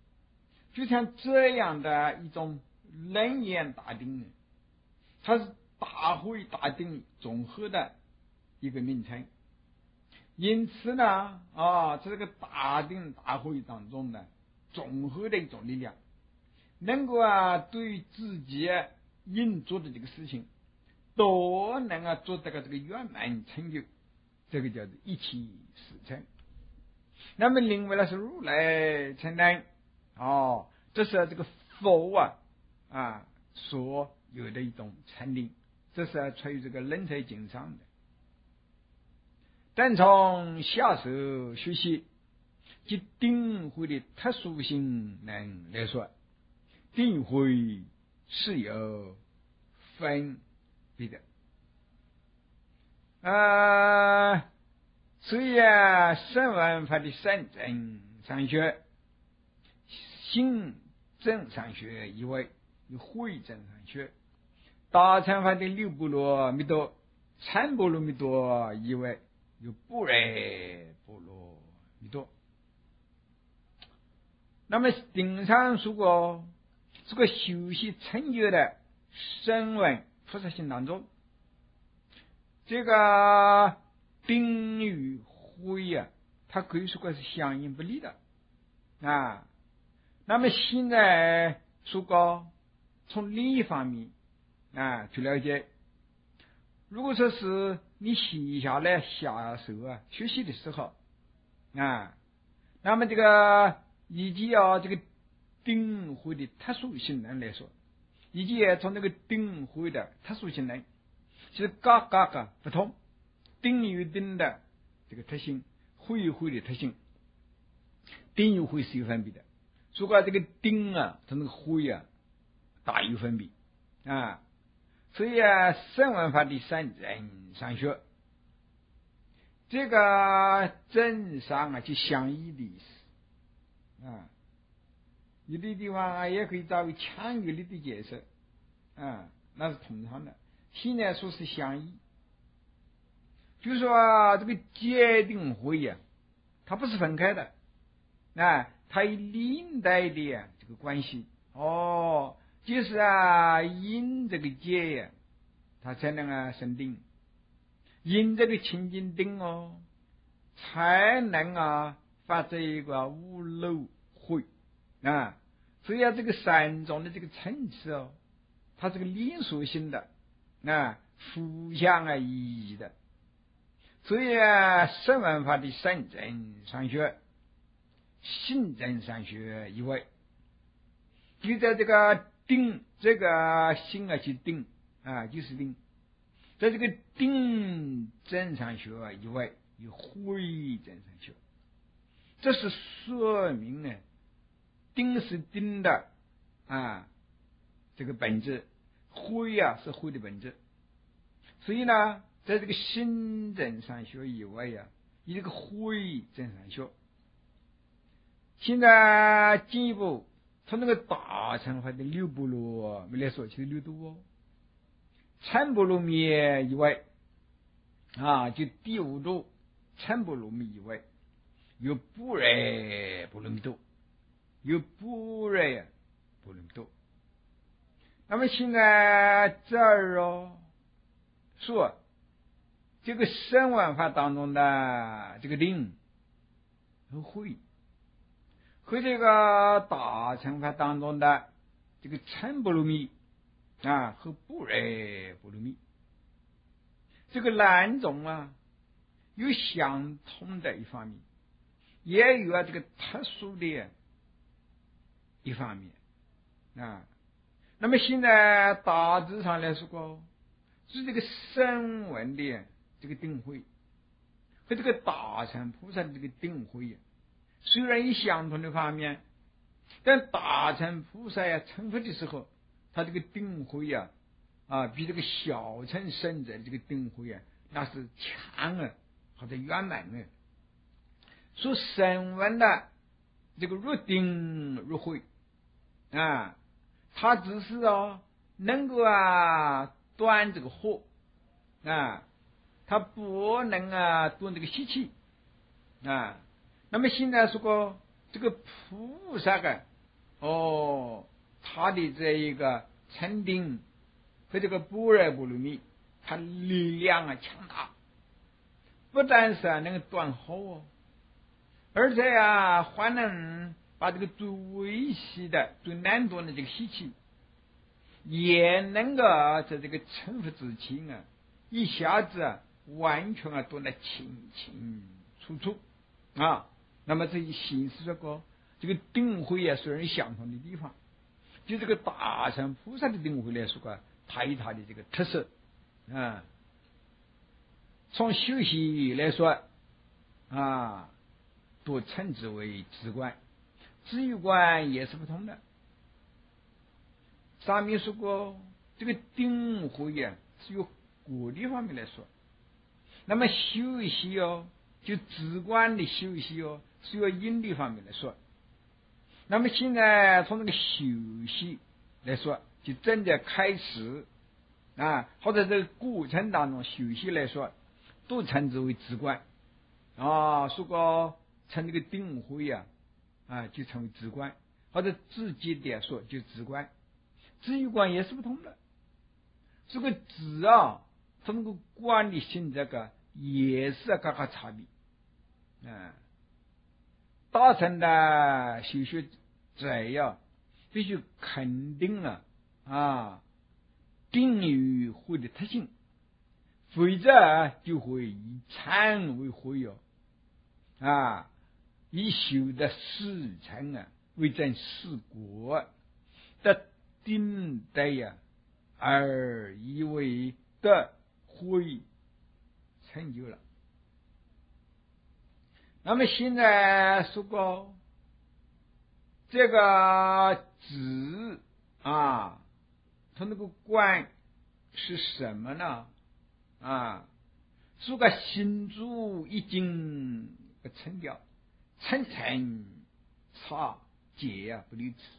就像这样的一种人言大定呢，它是大会大定综合的一个名称。因此呢，啊，这个大定大会当中呢，综合的一种力量，能够啊，对于自己应做的这个事情，都能啊做到个这个圆满成就，这个叫做一气呵成。那么另外呢是如来承担，哦，这是这个佛啊啊所有的一种禅定，这是出于这个楞严经上的。但从下手学习及定慧的特殊性能来说，定慧是有分别的。啊，所以啊，声闻法的三正上学、心正上学以外，有慧正上学；大乘法的六波罗蜜多、参波罗蜜多以外，有般若波罗蜜多。那么顶上说过，这个修习成就的声闻菩萨行当中，这个定与慧啊，它可以说是相应不离的啊。那么现在说过，从另一方面啊去了解，如果说是你写下来下手啊学习的时候啊，那么这个以及啊这个定慧的特殊性能来说，以及从这个定慧的特殊性能，其实各各个不同，定有定的这个特性，慧有慧的特性，定有慧是有分别的。如果这个定啊，它那个慧啊，大有分别啊。所以啊，声闻法的三正上学，这个正上啊，就相依的意思啊。有的地方啊，也可以找个强有力的解释啊，那是通常的。现在说是相依，就是说啊，这个戒定慧啊，它不是分开的啊，它有连带的啊这个关系哦。就是啊，因这个戒呀，它才能啊生定；因这个清净定哦，才能啊发这一个无漏慧啊。所以啊，这个三种的这个层次哦，它是个连锁性的啊，互相啊依依的。所以啊，声闻法的三正上学、心正上学以外，就在这个定这个心啊去定啊，就是定，在这个定正上学以外，有慧正上学，这是说明呢，定是定的啊这个本质，慧啊是慧的本质。所以呢，在这个心正上学以外呀、啊，有这个慧正上学。现在进一步从那个大乘法的六波罗蜜来说，其实六度哦，参波罗蜜以外啊，就第五度参波罗蜜以外，有般若波罗蜜多，有般若波罗蜜多。那么现在这儿哦，说这个声闻法当中的这个定和慧，和这个大乘法当中的这个参波罗蜜啊和般若波罗蜜，这个两种啊有相同的一方面，也有啊这个特殊的一方面啊。那么现在大致上来说，是这个声闻的这个定慧和这个大乘菩萨的这个定慧，虽然有相同的方面，但大乘菩萨呀成佛的时候，他这个定慧呀啊比这个小乘圣者这个定慧啊那是强啊或者圆满啊。说声闻的这个入定入慧啊，他只是啊能够啊断这个惑啊，他不能啊断这个习气啊。那么现在说过这个菩萨的哦，他的这一个禅定和这个般若波罗蜜，它力量啊强大，不但是啊能够断火哦，而且啊还能把这个最微细的、最难断的这个习气，也能够在这个成佛之前啊，一下子啊完全啊断得清清楚楚啊。那么这一形式这个这个定慧啊，虽然相同的地方，就这个大乘菩萨的定慧来说啊，它有它的这个特色啊。从修习来说啊，都称之为止观，止与观也是不同的。上面说过，这个定慧啊是由果的方面来说，那么修习哦，就止观的修习哦，是由因的方面来说。那么现在从这个修习来说，就正在开始啊，或者这个过程当中修习来说，都称之为止观啊。如果称这个定慧啊，啊就称为止观，或者直接点说就止观。止与观也是不同的，这个止啊，它那个观的性这个也是各个差别啊。大乘的修学者呀，必须肯定了啊定与慧的特性，否则就会以禅为慧哟啊，以修的实诚啊为证实果的定德呀，而以为的慧成就了。那么现在说过这个止啊，它那个观是什么呢？啊，说个心住一境不成掉，层层差解啊不离此。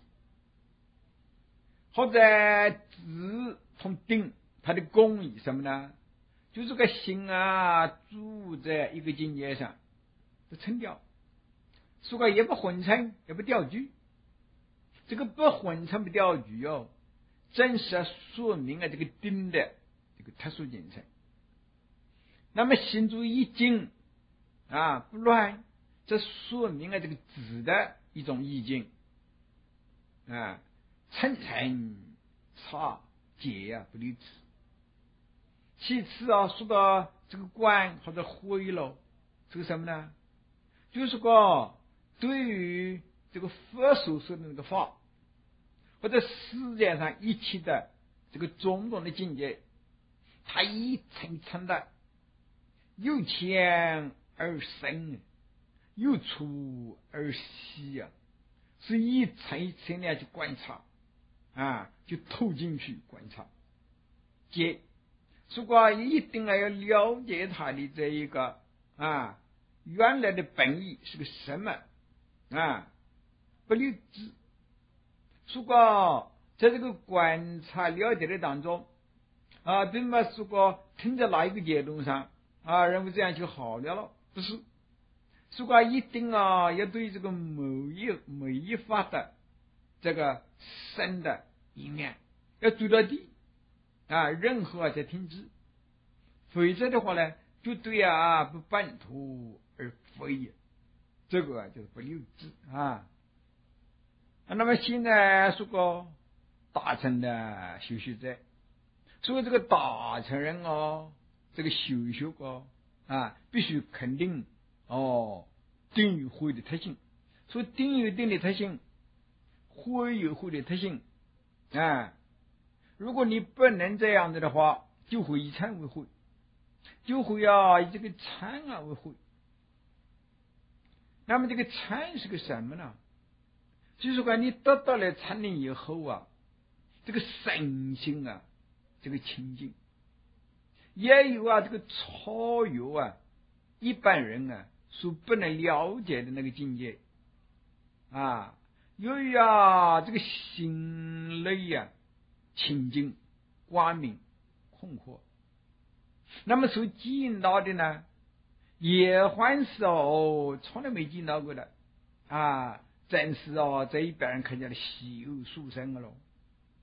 或者止从定，它的功以什么呢？就是个心啊住在一个境界上不成掉，说个也不混成也不掉举。这个不混成不掉举哦，正是说明了这个定的这个特殊精神。那么心住一境啊不乱，这说明了这个止的一种意境啊，层层差解啊不离此。其次啊，说到这个观或者慧了，这个什么呢？就是个对于这个佛所说的那个法，或者世界上一切的这个种种的境界，它一层一层的由浅而深，由粗而细啊，是一层一层的去观察啊，就透进去观察。解如果一定要了解它的这一个啊原来的本意是个什么啊，不离知。如果在这个观察了解的当中啊，并不是说听在哪一个阶段上啊，认为这样就好了了，不是。如果一定啊要对这个某一某一法的这个深的一面要追到底啊，任何在听之，否则的话呢，就对啊不半途而废，这个就是不留知啊。那么现在说个大乘的修学者，所以这个大乘人哦，这个修学哦啊，必须肯定哦定与慧的特性。所以定有定的特性，慧有慧的特性啊。如果你不能这样子的话，就会以禅为慧，就会啊以这个禅啊为慧。那么这个禅是个什么呢？就是说你得到了禅定以后啊，这个身心啊这个清净，也有啊这个超越啊一般人啊所不能了解的那个境界啊。由于啊这个心内啊清净光明空阔，那么所见到的呢也还是哦从来没见到过的啊，真是哦这一般人看见了稀有殊胜了咯。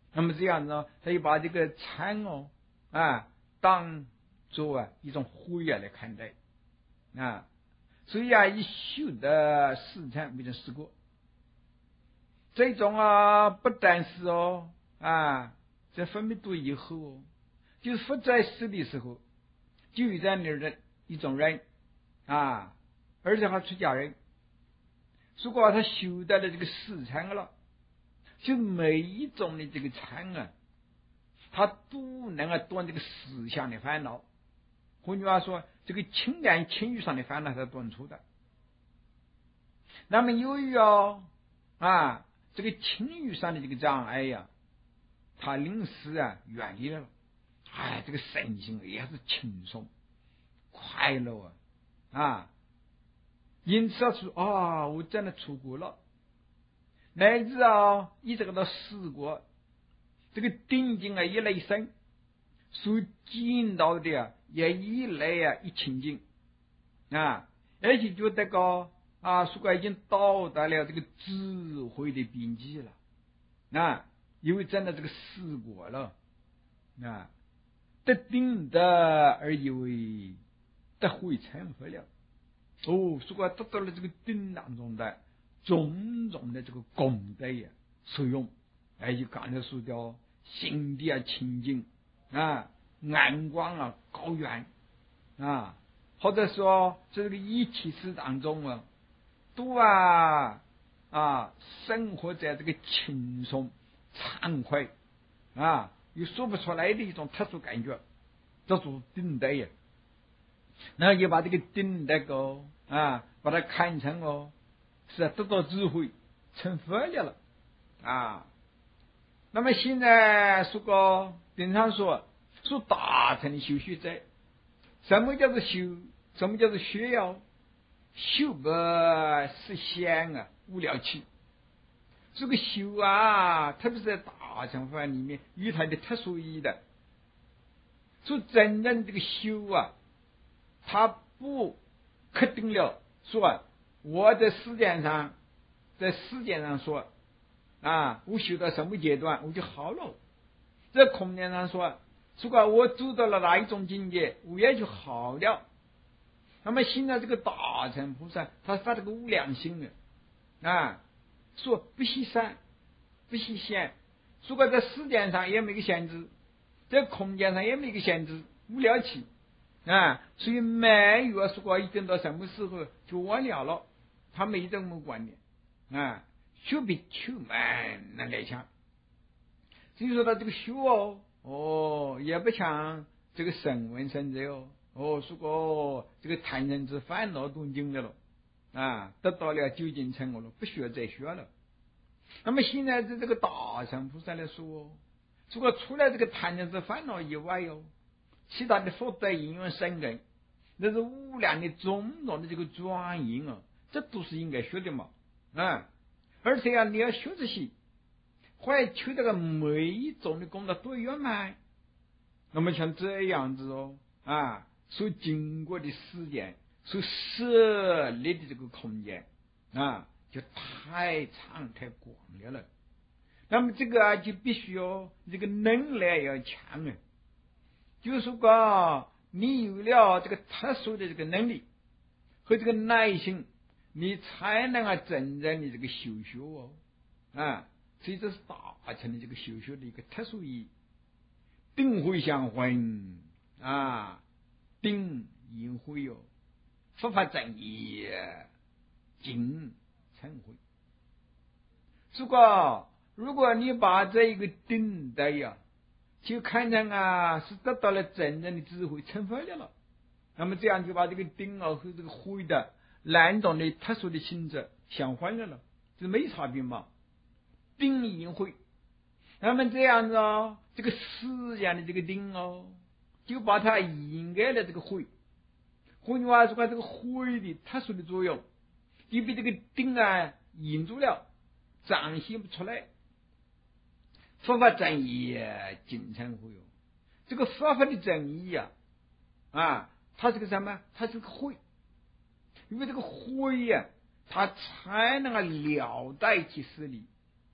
那么这样子呢，他就把这个禅哦啊当做啊一种慧啊来看待啊，所以啊以修的四禅为成四果。这种啊不但是哦啊在分别度以后哦，就是不在世的时候就有这样的人一种人啊，而且还出家人，如果他修到了这个四禅了，就每一种的这个禅啊，他都能够断这个思想的烦恼。换句话说，这个情感情绪上的烦恼他断除的。那么由于哦啊这个情绪上的这个障碍呀、啊，他临时啊远离了，哎，这个身心也是轻松快乐啊啊，因此啊说啊，我真的出国了，乃至啊一直到四国，这个定境啊一来一生，所见到的啊也一来啊一清净啊，而且觉得个啊，说过已经到达了这个智慧的边际了啊，因为真的这个四果了啊，得定的而以为得会成佛了。哦，说过得到了这个定当中的种种的这个功德呀，受用，而且刚才说的心地啊清净啊，眼光啊高远啊，或者说这个一体式当中啊，都啊啊生活在这个轻松畅快啊，又说不出来的一种特殊感觉，这就是定德呀。然后就把这个定德个啊，把它看成哦，是得到智慧，成佛了啊。那么现在说个经常说说大乘的修学者，什么叫做修？什么叫做学要？修不是闲啊，无聊气。这个修啊，特别是在大乘法里面有它的特殊意义的。说真正这个修啊，它不确定了说我在时间上，在时间上说啊，我修到什么阶段我就好了。在空间上说，如果我走到了哪一种境界，我也就好了。那么现在这个大乘菩萨，他发这个无量心的啊，说不惜善，不惜闲，如果在时间上也没个限制，在空间上也没个限制，无聊起啊，所以没有说过一定到什么时候就完了了，他没这么观念啊，修比求慢那来讲，所以说他这个修哦哦，也不像这个声闻圣者哦。哦，说过这个贪嗔痴烦恼都尽了了啊，得到了究竟成我了，不需要再学了。那么现在在这个大乘菩萨来说，如果除了这个贪嗔痴烦恼以外哦，其他的福德因缘生根，那是无量的种种的这个转因啊，这都是应该学的嘛啊！而且啊，你要学这些，会求这个每一种的功德都圆满。那么像这样子哦啊。所经过的时间，所设立的这个空间啊，就太长太广了了。那么这个啊，就必须要这个能量要强啊。就是说，你有了这个特殊的这个能力和这个耐心，你才能啊真正的这个修学哦啊。所以这是大乘的这个修学的一个特殊意义。定慧相混啊。定因会有佛法正义经成慧。如果如果你把这一个定的呀，就看成啊是得到了真正的智慧成佛了，那么这样就把这个定啊和这个慧的两种的特殊的性质相换了了，这没差别嘛。定因慧，那么这样子哦，这个思想的这个定哦。就把它引给了这个慧，换句话说，这个慧的特殊的作用，就被这个定啊引住了，彰显不出来。佛法真义经成慧哦，这个佛法的真义啊，啊，它是个什么？它是个慧，因为这个慧呀、啊，它才能够了带其实理，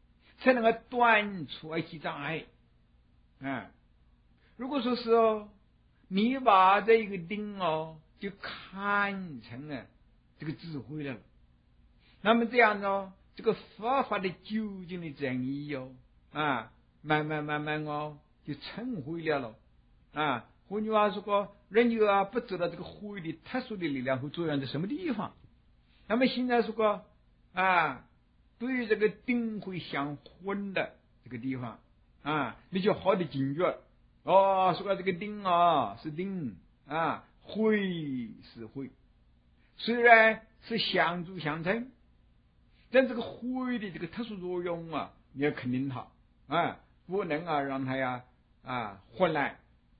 才能够断除一些障碍。啊，如果说是哦，你把这一个定哦，就看成了这个智慧了，那么这样呢，这个佛法的究竟的真义哦，啊，慢慢慢慢哦，就成会了了。啊，换句话说过，人就啊不知道这个慧的特殊的力量会作用在什么地方。那么现在说过啊，对于这个定慧相混的这个地方啊，你就好的警觉哦，说过这个定啊是定啊，慧是慧，虽然是相助相成，但这个慧的这个特殊作用啊，你要肯定它啊，不能啊让它呀啊混乱。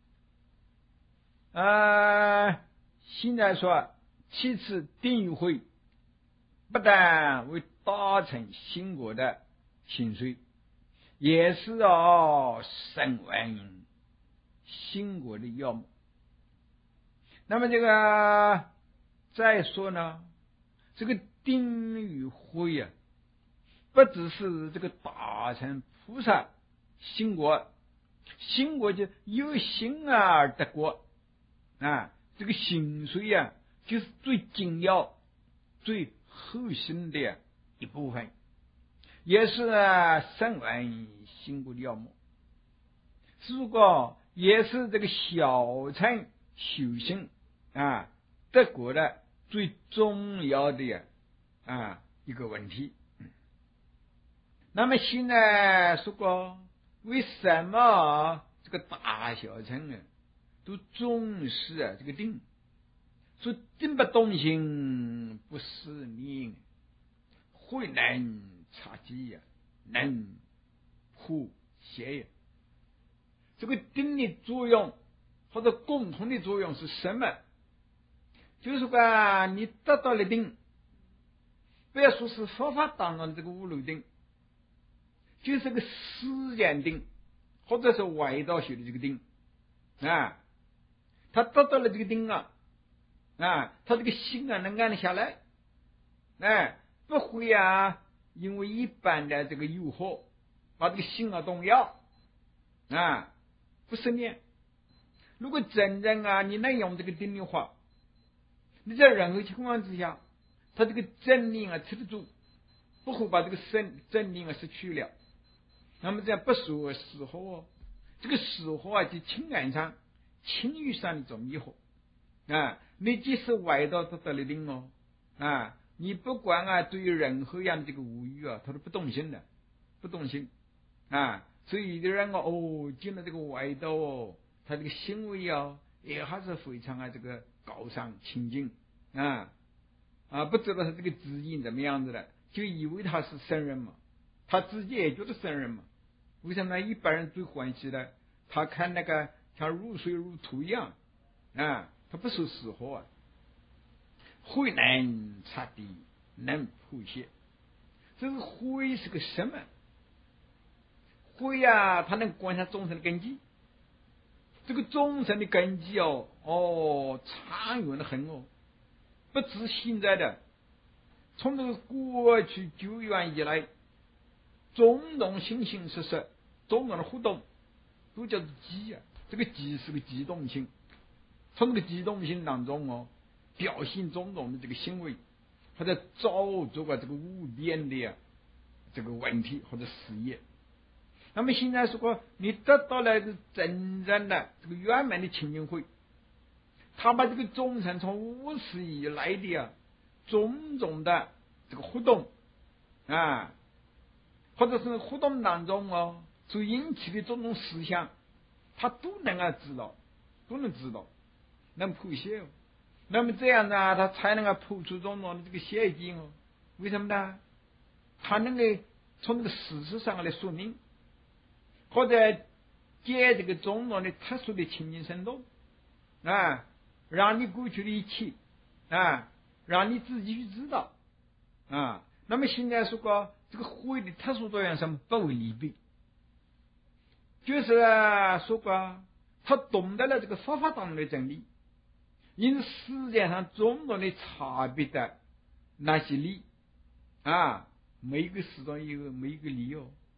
呃，现在说，其次定与慧，不但为达成心果的心髓，也是哦生完心果的要目。那么这个再说呢，这个定与慧啊，不只是这个达成菩萨心果，心果就有心而得果。啊，这个心髓啊，就是最紧要、最核心的一部分，也是啊生完心果的要目。如果也是这个小乘修行啊得果的最重要的啊一个问题。那么现在说过，为什么这个大小乘呢？都重视啊这个定，说定不动心，不思念，慧能察机呀，能普邪呀。这个定的作用或者共同的作用是什么？就是说你得到了定，不要说是佛法当中的这个五路定，就是个时间定，或者是外道学的这个定啊。他得到了这个定啊，啊，他这个心啊能安得下来，哎，不会啊，因为一般的这个诱惑，把这个心啊动摇，啊，不生念。如果真正啊，你能用这个定的话，你在任何情况之下，他这个真理啊持得住，不会把这个真真理啊失去了。那么这样不说死惑哦，这个死惑啊，就情感上。情欲上的一种迷惑啊，你即使外道得到了定哦啊，你不管啊，对于任何样的这个无欲啊，他都不动心的，不动心啊。所以有的人哦，进了这个外道哦，他这个行为啊，也还是非常啊这个高尚清净啊啊，不知道他这个指引怎么样子的，就以为他是圣人嘛，他自己也觉得圣人嘛。为什么呢？一般人最欢喜的，他看那个。像入水入土一样啊，他不受死活啊。慧能察地，能普邪。这个慧是个什么？慧啊，它能观察众生的根基。这个众生的根基哦，哦，长远的很哦，不止现在的，从这个过去久远以来，种种形形色色，种种的互动，都叫做机啊。这个机是个机动性，从这个机动性当中哦，表现种种的这个行为，或者造作个这个无边的呀这个问题或者事业。那么现在说过，你得到了真正的这个圆满的清净慧，他把这个众生从无始以来的啊种种的这个互动啊，或者是互动当中哦所引起的种种思想。他都能够知道，都能知道，能普邪哦。那么这样呢，他才能够普出种种的这个邪经哦。为什么呢？他能够从这个事实上来说明，或者借这个种种的特殊的情境生动啊，让你过去的一切啊，让你自己去知道啊。那么现在说过，这个慧的特殊作用是不为利弊。就是啊，说过他懂得了这个佛法当中的真理，因世界上种种的差别的那些理啊，每一个时段有每一个理哦，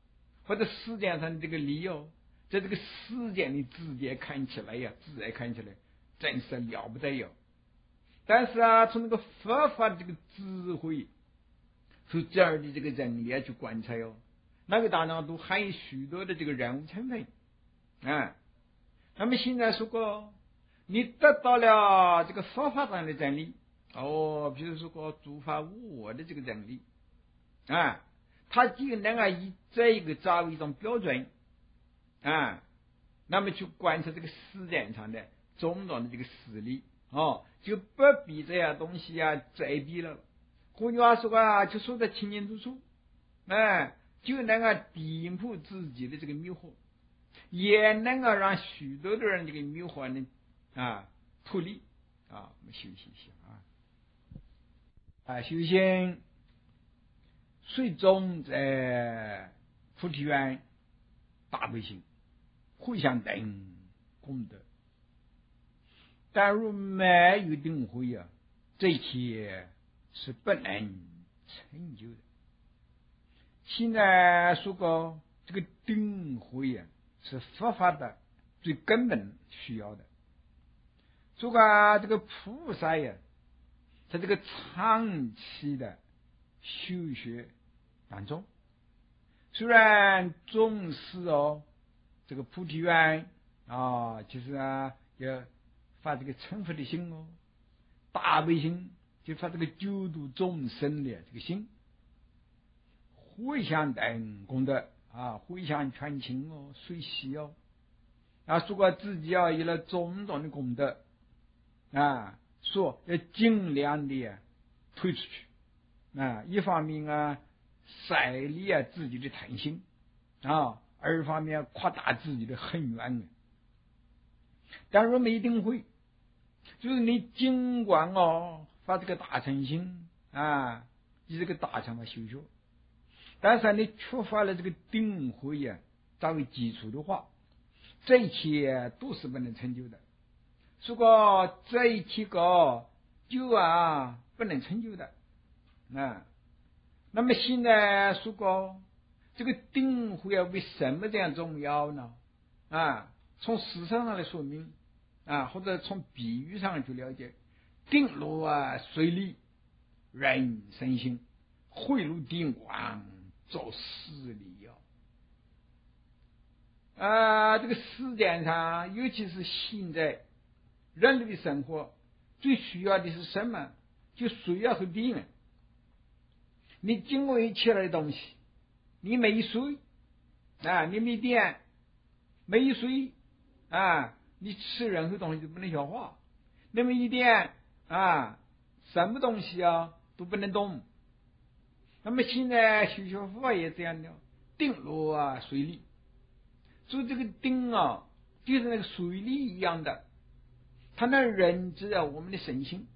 或者时间上的这个力哦，在这个时间里直接看起来呀，自然看起来真是了不得哟。但是啊，从那个佛法的这个智慧，从这儿的这个人力去观察哟，那个大脑都含有许多的这个人物成分啊。那么现在说过，你得到了这个佛法上的真理哦，比如说个诸法无我的这个真理啊，它就能够以这一个作为一种标准啊，那么去观察这个时间上的种种的这个实力哦，就不必这样东西啊遮蔽了。换句话说啊，就说得清清楚楚，哎，就能够颠覆自己的这个迷惑，也能够让许多的人这个迷惑呢啊脱离啊。我们休息一下啊，啊，修行最终在菩提园大悲心，回向等功德。但如没有定慧啊，这一切是不能成就的。现在说过这个定慧啊，是佛法的最根本需要的。说过这个菩萨呀，在这个长期的修学当中，虽然总是哦，这个菩提园啊，就是啊，要发这个成佛的心哦，大悲心，就发这个救度众生的这个心，回向等功德啊，回向全情哦，随喜哦，啊，说过自己要有了种种的功德啊，说要尽量的推出去啊，一方面啊，晒力啊自己的贪心啊，二方面扩大自己的恨怨啊。但是没定慧，就是你尽管哦发这个大乘心啊，以这个大乘来修学，但是你缺乏了这个定慧呀、啊、作为基础的话，这一切都是不能成就的。如果这一切个就啊不能成就的啊，那么现在说过这个定慧啊为什么这样重要呢？啊，从事实上来说明啊，或者从比喻上去了解，定如啊水里人生心，汇入定光做事理哟。啊，这个世界上，尤其是现在人类的生活，最需要的是什么？就水啊和电。你经过一切的东西，你没水啊，你没电，没水啊，你吃任何东西都不能消化。那么一点啊，什么东西啊都不能动。那么现在修学佛也这样的，定如啊水里。所以这个定啊，就是那个水里一样的，它能认知啊我们的身心。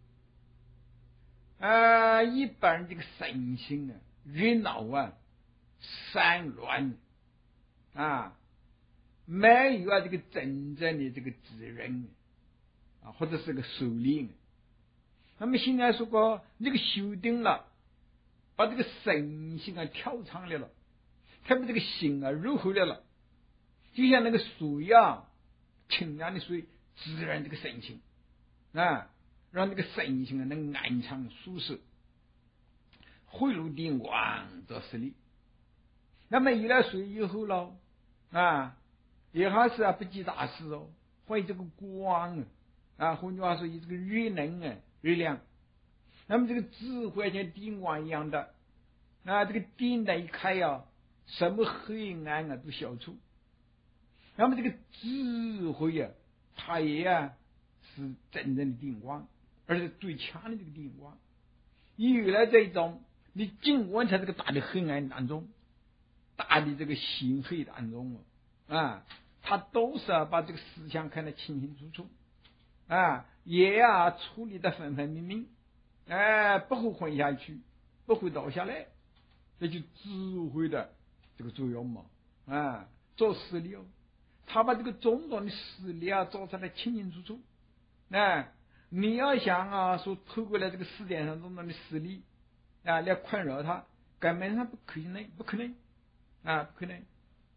啊，一般这个身心啊，热闹啊，散乱啊，没有啊这个真正的这个自认啊，或者是个修炼。那么现在说过这个修定了，把这个身心啊调畅来了，特别这个心啊柔和来了，就像那个水啊，清凉的水滋润这个身心啊，让这个身心啊能安畅舒适，汇入定光得实力。那么有了水以后了啊，也还是啊不计大事哦，会这个光啊，啊，换句话说，以这个热能啊热量，那么这个智慧像定光一样的啊，这个电灯一开呀，什么黑暗啊都消除。那么这个智慧呀、啊，它也啊是真正的定光，而且最强的这个定光。有了这种，你尽管在这个大的黑暗当中，大的这个心黑当中啊，他都是要把这个思想看得清清楚楚啊，也啊处理得分分明明，哎，不会混下去，不会倒下来，这就智慧的这个作用嘛啊，做事理哦。他把这个种种的实力啊做出来清清楚楚，哎，你要想啊说透过了这个世界上种种的实力啊来困扰他，根本上不可能，不可能啊，不可能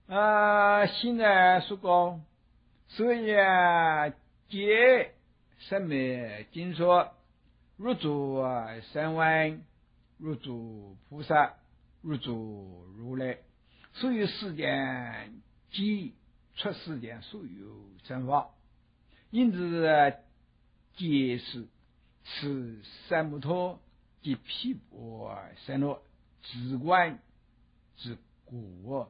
啊，现在说过，所以啊，皆生灭经说，入住声闻，入住菩萨，入住如来，所有世间即出世间所有正法，因此皆是此三摩托及毗婆舍那直观之果。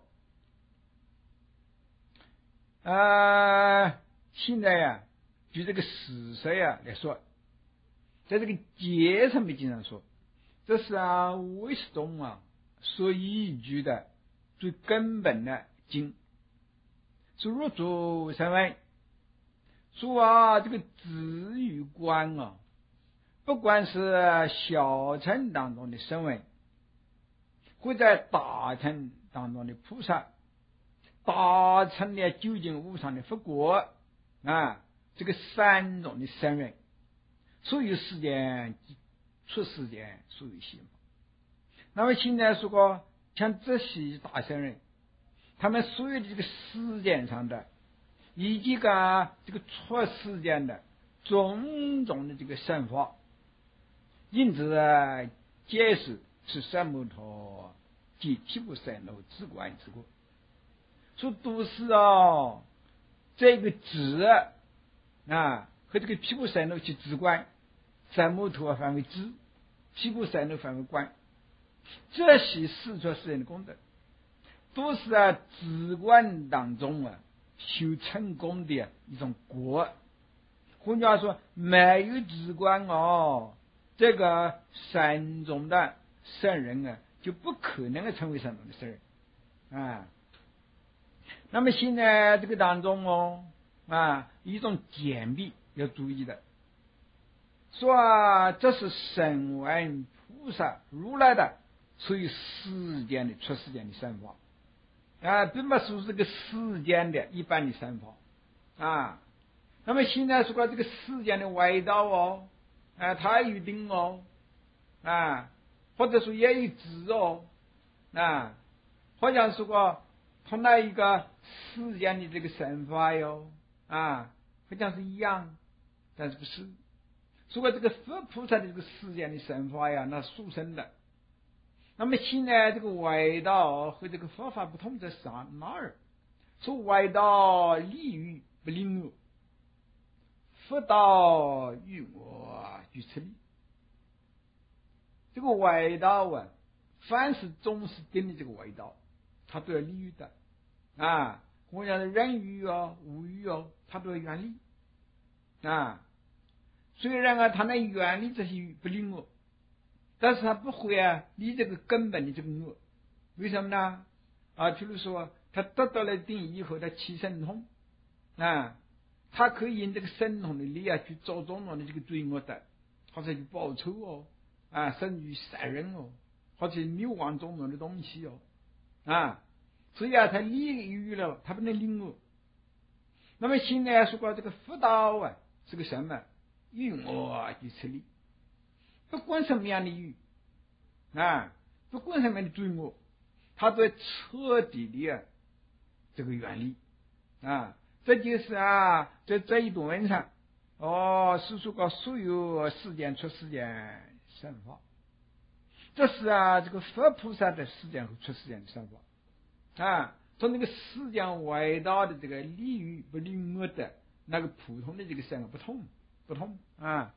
啊，现在呀、啊，就这个事实呀来说，在这个节上面经常说，这是啊唯识宗啊所依据的最根本的经，是入住声闻，说啊这个止与观啊，不管是小乘当中的声闻，或在大乘当中的菩萨，大乘的究竟无上的佛果啊，这个三种的声闻，所有世间出世间所有性。那么现在说过，像这些大圣人，他们所有的这个世间上的，以及个这个出世间的种种的这个善法，因此啊，皆是是三摩陀及毗婆舍那之观之果，说都是哦，这个止啊和这个毗婆舍那去直观，三摩陀范围止，毗婆舍那范围观，这些四出世人的功德，都是啊直观当中啊修成功的一种果。换句话说，没有直观哦，这个三种的圣人啊，就不可能的成为三种的圣人啊。那么现在这个当中哦啊，一种简笔要注意的，说啊，这是声闻菩萨如来的属于世间的出世间的善法啊，并不是这个世间的一般的善法啊。那么现在说这个世间的外道哦，啊，他有定哦，啊，或者说也有知哦，啊，好像说过同那一个世间的这个神法哟，啊，好像是一样，但是不是。如果这个佛菩萨的这个世间的神法呀，那殊胜的。那么现在这个外道和这个佛法不同在啥哪儿？说外道利欲不令我，佛道与我俱出力。这个外道啊，凡是总是定的这个外道，他都要利欲的啊。我讲的人欲哦、物欲哦，他都要远离啊。虽然啊，他能远离这些不令我，但是他不会啊离这个根本的这个恶。为什么呢？啊，譬如说他得到了定以后，他起神通啊，他可以用这个神通的力啊去做种种的这个罪恶的，或者去报仇哦，啊，甚至于杀人哦，或者流亡种种的东西哦，啊，所以啊，他利欲了，他不能领恶。那么现在说过这个佛道啊，是个什么？欲我即出力，不管什么样的欲啊，不管什么样的罪恶，他都要彻底的啊这个远离啊。这就是啊，在这一段上哦，是说个所有世间出世间善法，这是啊这个佛菩萨的世间和出世间的善法啊，从那个世间外道的这个利欲不利我的那个普通的这个善法不同。不同啊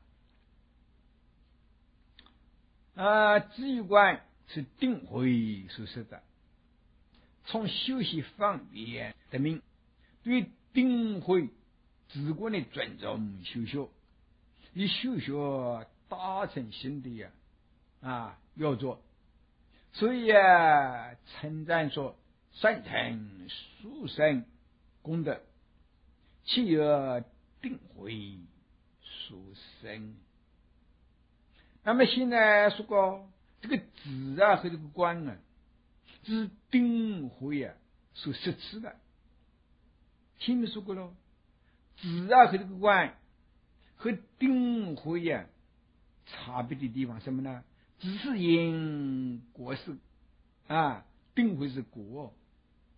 啊，止与观是定慧所设的，从修习方面得明，对定慧止观的尊重修学，以修学达成心得呀啊要做，所以啊称赞说三乘殊胜功德，其有定慧殊胜。那么现在说过这个止啊和这个观啊，是定慧啊所摄持的。前面说过了，止啊和这个观和定慧啊差别的地方什么呢？只是因果是啊，定慧是果。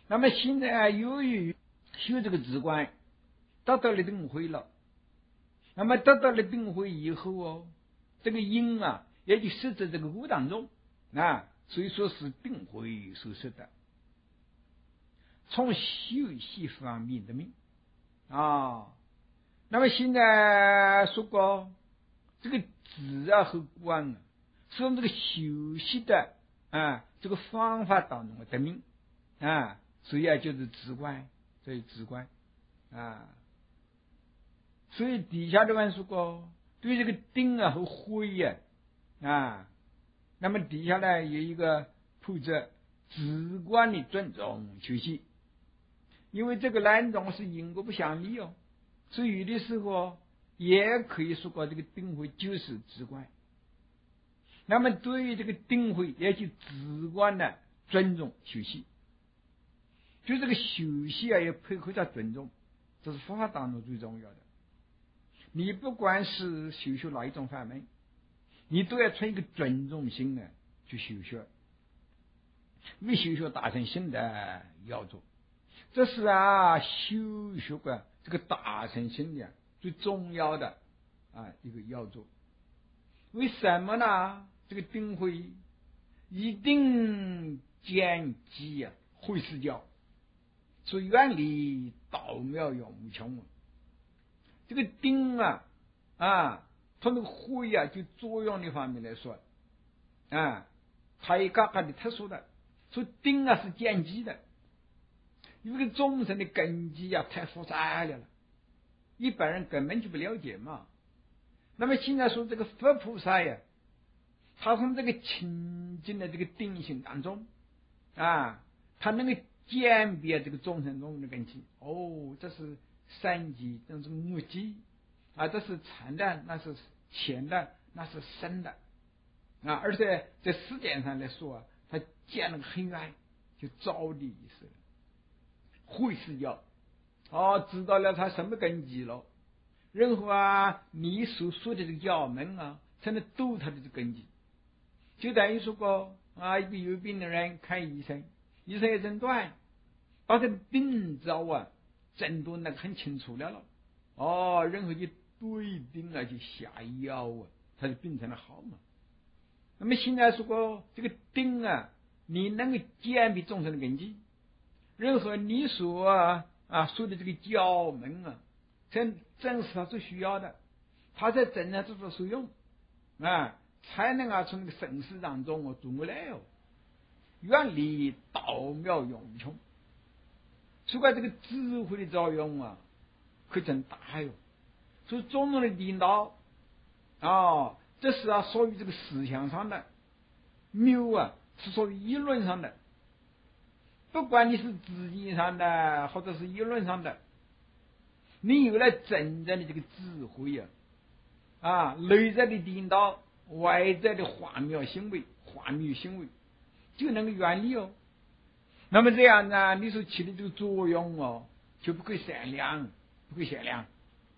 那么现在啊，由于修这个止观，得到了定慧了。那么得到了定慧以后哦，这个因啊，也就设在这个无当中啊，所以说是定慧所说的。从修习方面的命啊，那么现在说过这个止啊和观啊，是从这个修习的啊这个方法当中得名啊，所以啊就是止观，所以止观啊。所以底下的人说过，对这个定啊和慧呀啊，那么底下呢有一个负责止观的尊重学习，因为这个两种是因果不相离哦，所以有的时候也可以说过这个定慧就是止观。那么对于这个定慧也就止观的尊重学习，就这个学习啊也配合着尊重，这是佛法当中最重要的。你不管是修学哪一种法门，你都要存一个尊重心呢去修学，为修学达成心的要做，这是啊修学啊这个达成心的最重要的啊一个要做。为什么呢？这个定慧一定见机啊会是教，所以远离道妙永无穷。这个定啊啊，从那个慧啊就作用的方面来说啊，它有各个的特殊的，所以定啊是见机的。因为众生的根基啊太复杂了，一般人根本就不了解嘛。那么现在说这个佛菩萨呀，他从这个清净的这个定性当中啊，他能够鉴别这个众生中的根基。哦，这是三基，这是五基啊，这是禅的，那是浅的，那是深的啊。而且在时间上来说啊，他见了很远，就着的意思了。会是要哦，知道了他什么根基了。任何啊，你所说的这个窍门啊，才能度他的这个根基。就等于说过啊，一个有病的人看医生，医生也诊断，把这个病灶啊诊断的很清楚了了。哦，任何一对病啊就下药啊，他的病才能好嘛。那么现在说过这个定啊，你能够鉴别众生的根基，任何你所啊啊说的这个窍门啊，正正是他所需要的，他在正常做出使用啊，才能啊从那个生死当中哦转过来哦，远离道妙永无穷。所以这个智慧的作用啊，可真大哟。所以种种的领导啊，这是啊属于这个思想上的，谬啊是属于议论上的。不管你是知见上的，或者是议论上的，你有了真正的这个智慧啊，啊，内在的领导，外在的荒谬行为，荒谬行为就能够远离哦。那么这样呢，你所起的这个作用哦，就不会善良，不会善良。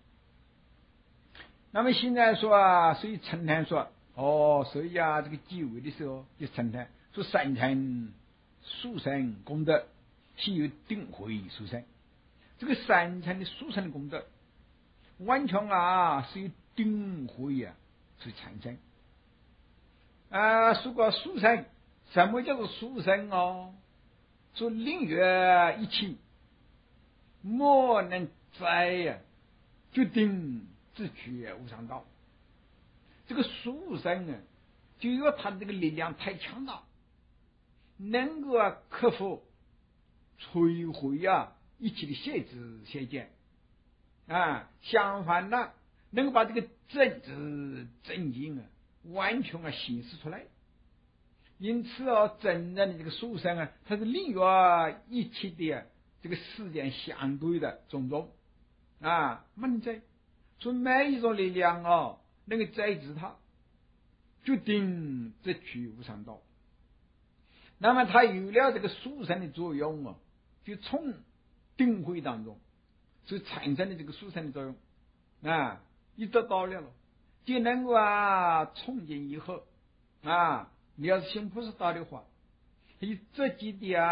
那么现在说啊，所以称叹说，哦，所以啊，这个继位的时候就称叹说，三乘殊胜功德，是由定慧殊胜。这个三乘的殊胜的功德，完全啊是由定慧啊去产生。啊，说过殊胜，什么叫做殊胜哦？说令月一起，莫能哉呀，就定自取无上道。这个殊胜啊，就有他的这个力量太强大，能够啊克服摧毁啊一切的限制邪见啊，相反呢，能够把这个政治正经啊完全啊显示出来。因此啊，真正的这个殊胜啊，它是另外一切的、啊、这个事件相对的种种啊，没能在，所以每一种力量哦，能够宰制它，决定这取无上道。那么它有了这个殊胜的作用哦，就从定慧当中所产生的这个殊胜的作用啊，一得到了了，就能够啊从今以后啊。你要是信菩萨道的话，以自己的啊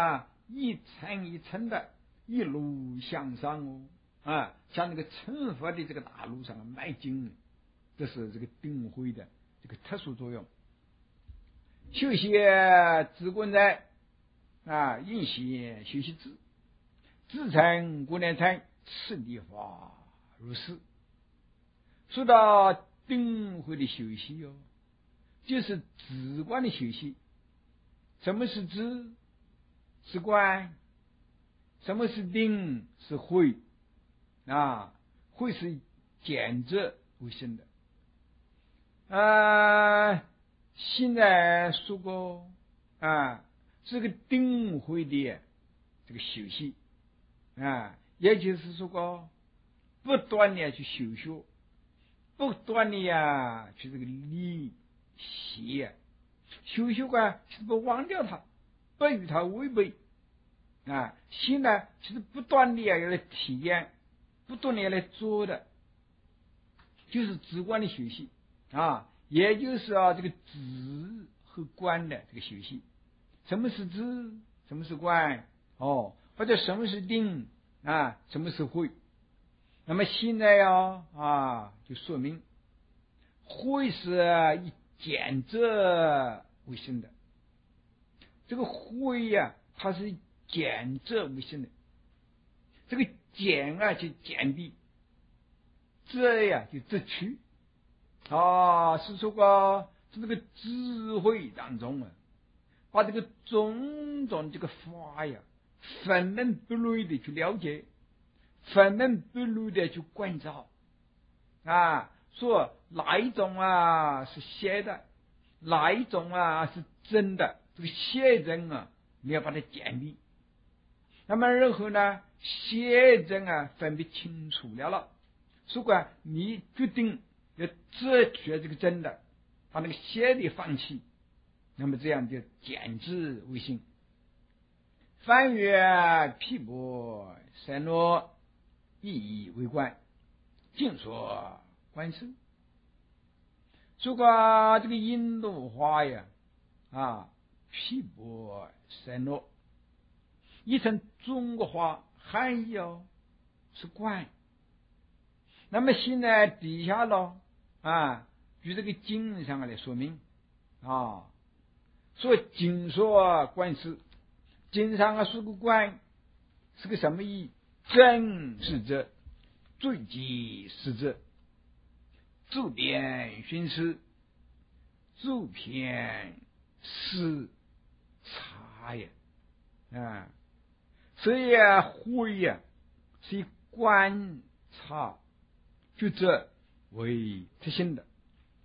一层一层的一路向上哦，啊，向那个成佛的这个大路上迈进，这是这个定慧的这个特殊作用。修习自观在啊，应习修习智，自成古难成，次第法如是。说到定慧的修习哦，就是自观的修习。什么是智？是观。什么是定？是慧。啊，慧是见者为性的。啊，现在说过啊，这个定慧的这个修习啊，也就是说过不断的去修学，不断的呀去这个理习，修学啊，其实不忘掉它，不与它违背啊。心呢，其实不断的要来体验，不断的要来做的，就是直观的学习啊，也就是啊这个直和观的这个学习。什么是知？什么是观？哦，或者什么是定啊？什么是慧？那么现在呀啊，就说明慧是以见者为性的。这个慧呀、啊，它是以见者为性的。这个见啊，就见地；者呀，就则取。啊，是说个是这个智慧当中啊，把这个种种这个法呀，分门别类的去了解，分门别类的去关照啊，说哪一种啊是邪的，哪一种啊是真的，这个邪真啊，你要把它鉴别。那么然后呢，邪真啊分别清楚了了，如果你决定要择取这个真的，把那个邪的放弃，那么这样就见之为性。翻阅毗钵三罗，一以为观，尽说观世。如果这个印度话呀啊，毗钵三罗，译成中国话含义哦是观。那么现在底下了啊，据这个经上来说明啊，说经说观世，经上啊说个观是个什么意？真是者，最极是者，周边寻思，周偏思察也啊。所以啊，慧呀是以观察觉者为特性的。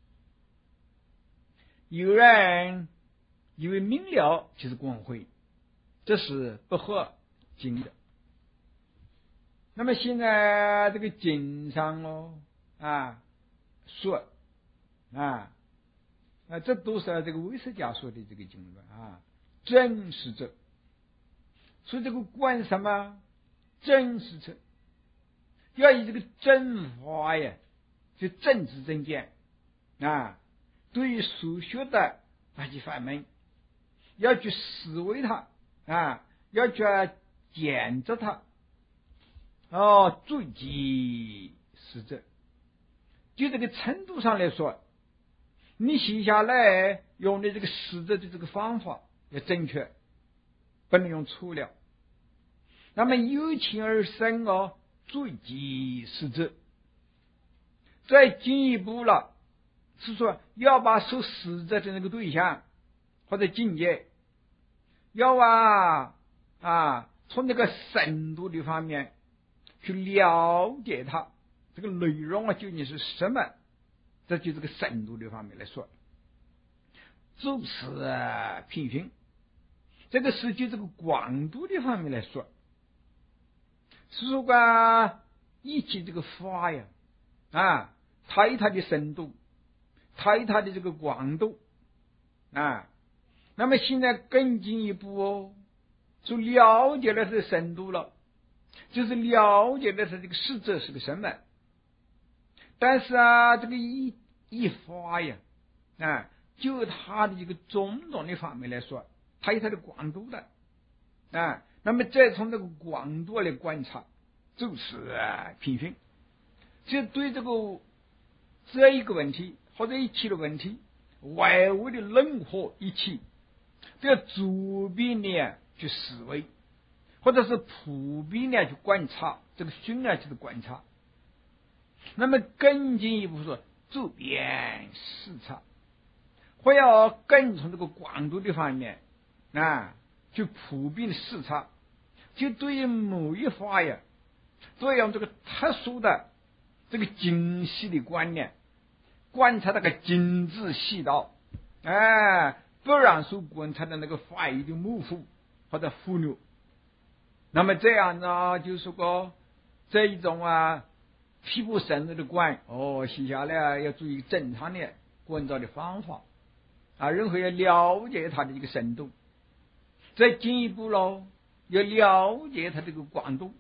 有人以为明了就是光慧，这是不合经的。那么现在这个经上哦啊说啊啊，这都是这个唯识家说的这个经论啊，真实者。所以这个观什么？真实者，要以这个真法呀，就正知正见啊，对于所学的那些法门，要去思维它啊，要去检测它。哦，最极是者，就这个程度上来说，你写下来用的这个识者的这个方法要正确，不能用错了。那么由情而生哦，最极是者。再进一步了，是说要把受识者的那个对象或者境界，要啊啊从这个深度的方面去了解它这个内容啊究竟是什么，这就这个深度的方面来说，如此品行。这个是就这个广度的方面来说，是说个一起这个法呀啊，它有它的深度，它有它的这个广度啊。那么现在更进一步哦，就了解了这深度了，就是了解的是这个实质是个什么。但是啊，这个一一法呀啊，就它的这个种种的方面来说，它有它的广度的啊，那么再从这个广度来观察，就是啊平均。就对这个这一个问题或者一切的问题，外围的任何一切都要主宾呢去思维，或者是普遍呢去观察，这个熏啊就是观察。那么更进一步说，周边视察，或要更从这个广度的方面啊去普遍的视察，就对于某一法呀，都要用这个特殊的这个精细的观念观察那个精致细到，哎，不让受观察的那个法义的模糊或者忽略。那么这样呢，就是说这一种啊批不深入的观，哦，接下来要注意正常的观照的方法啊，任何要了解它的一个深度，再进一步喽，要了解它这个广度。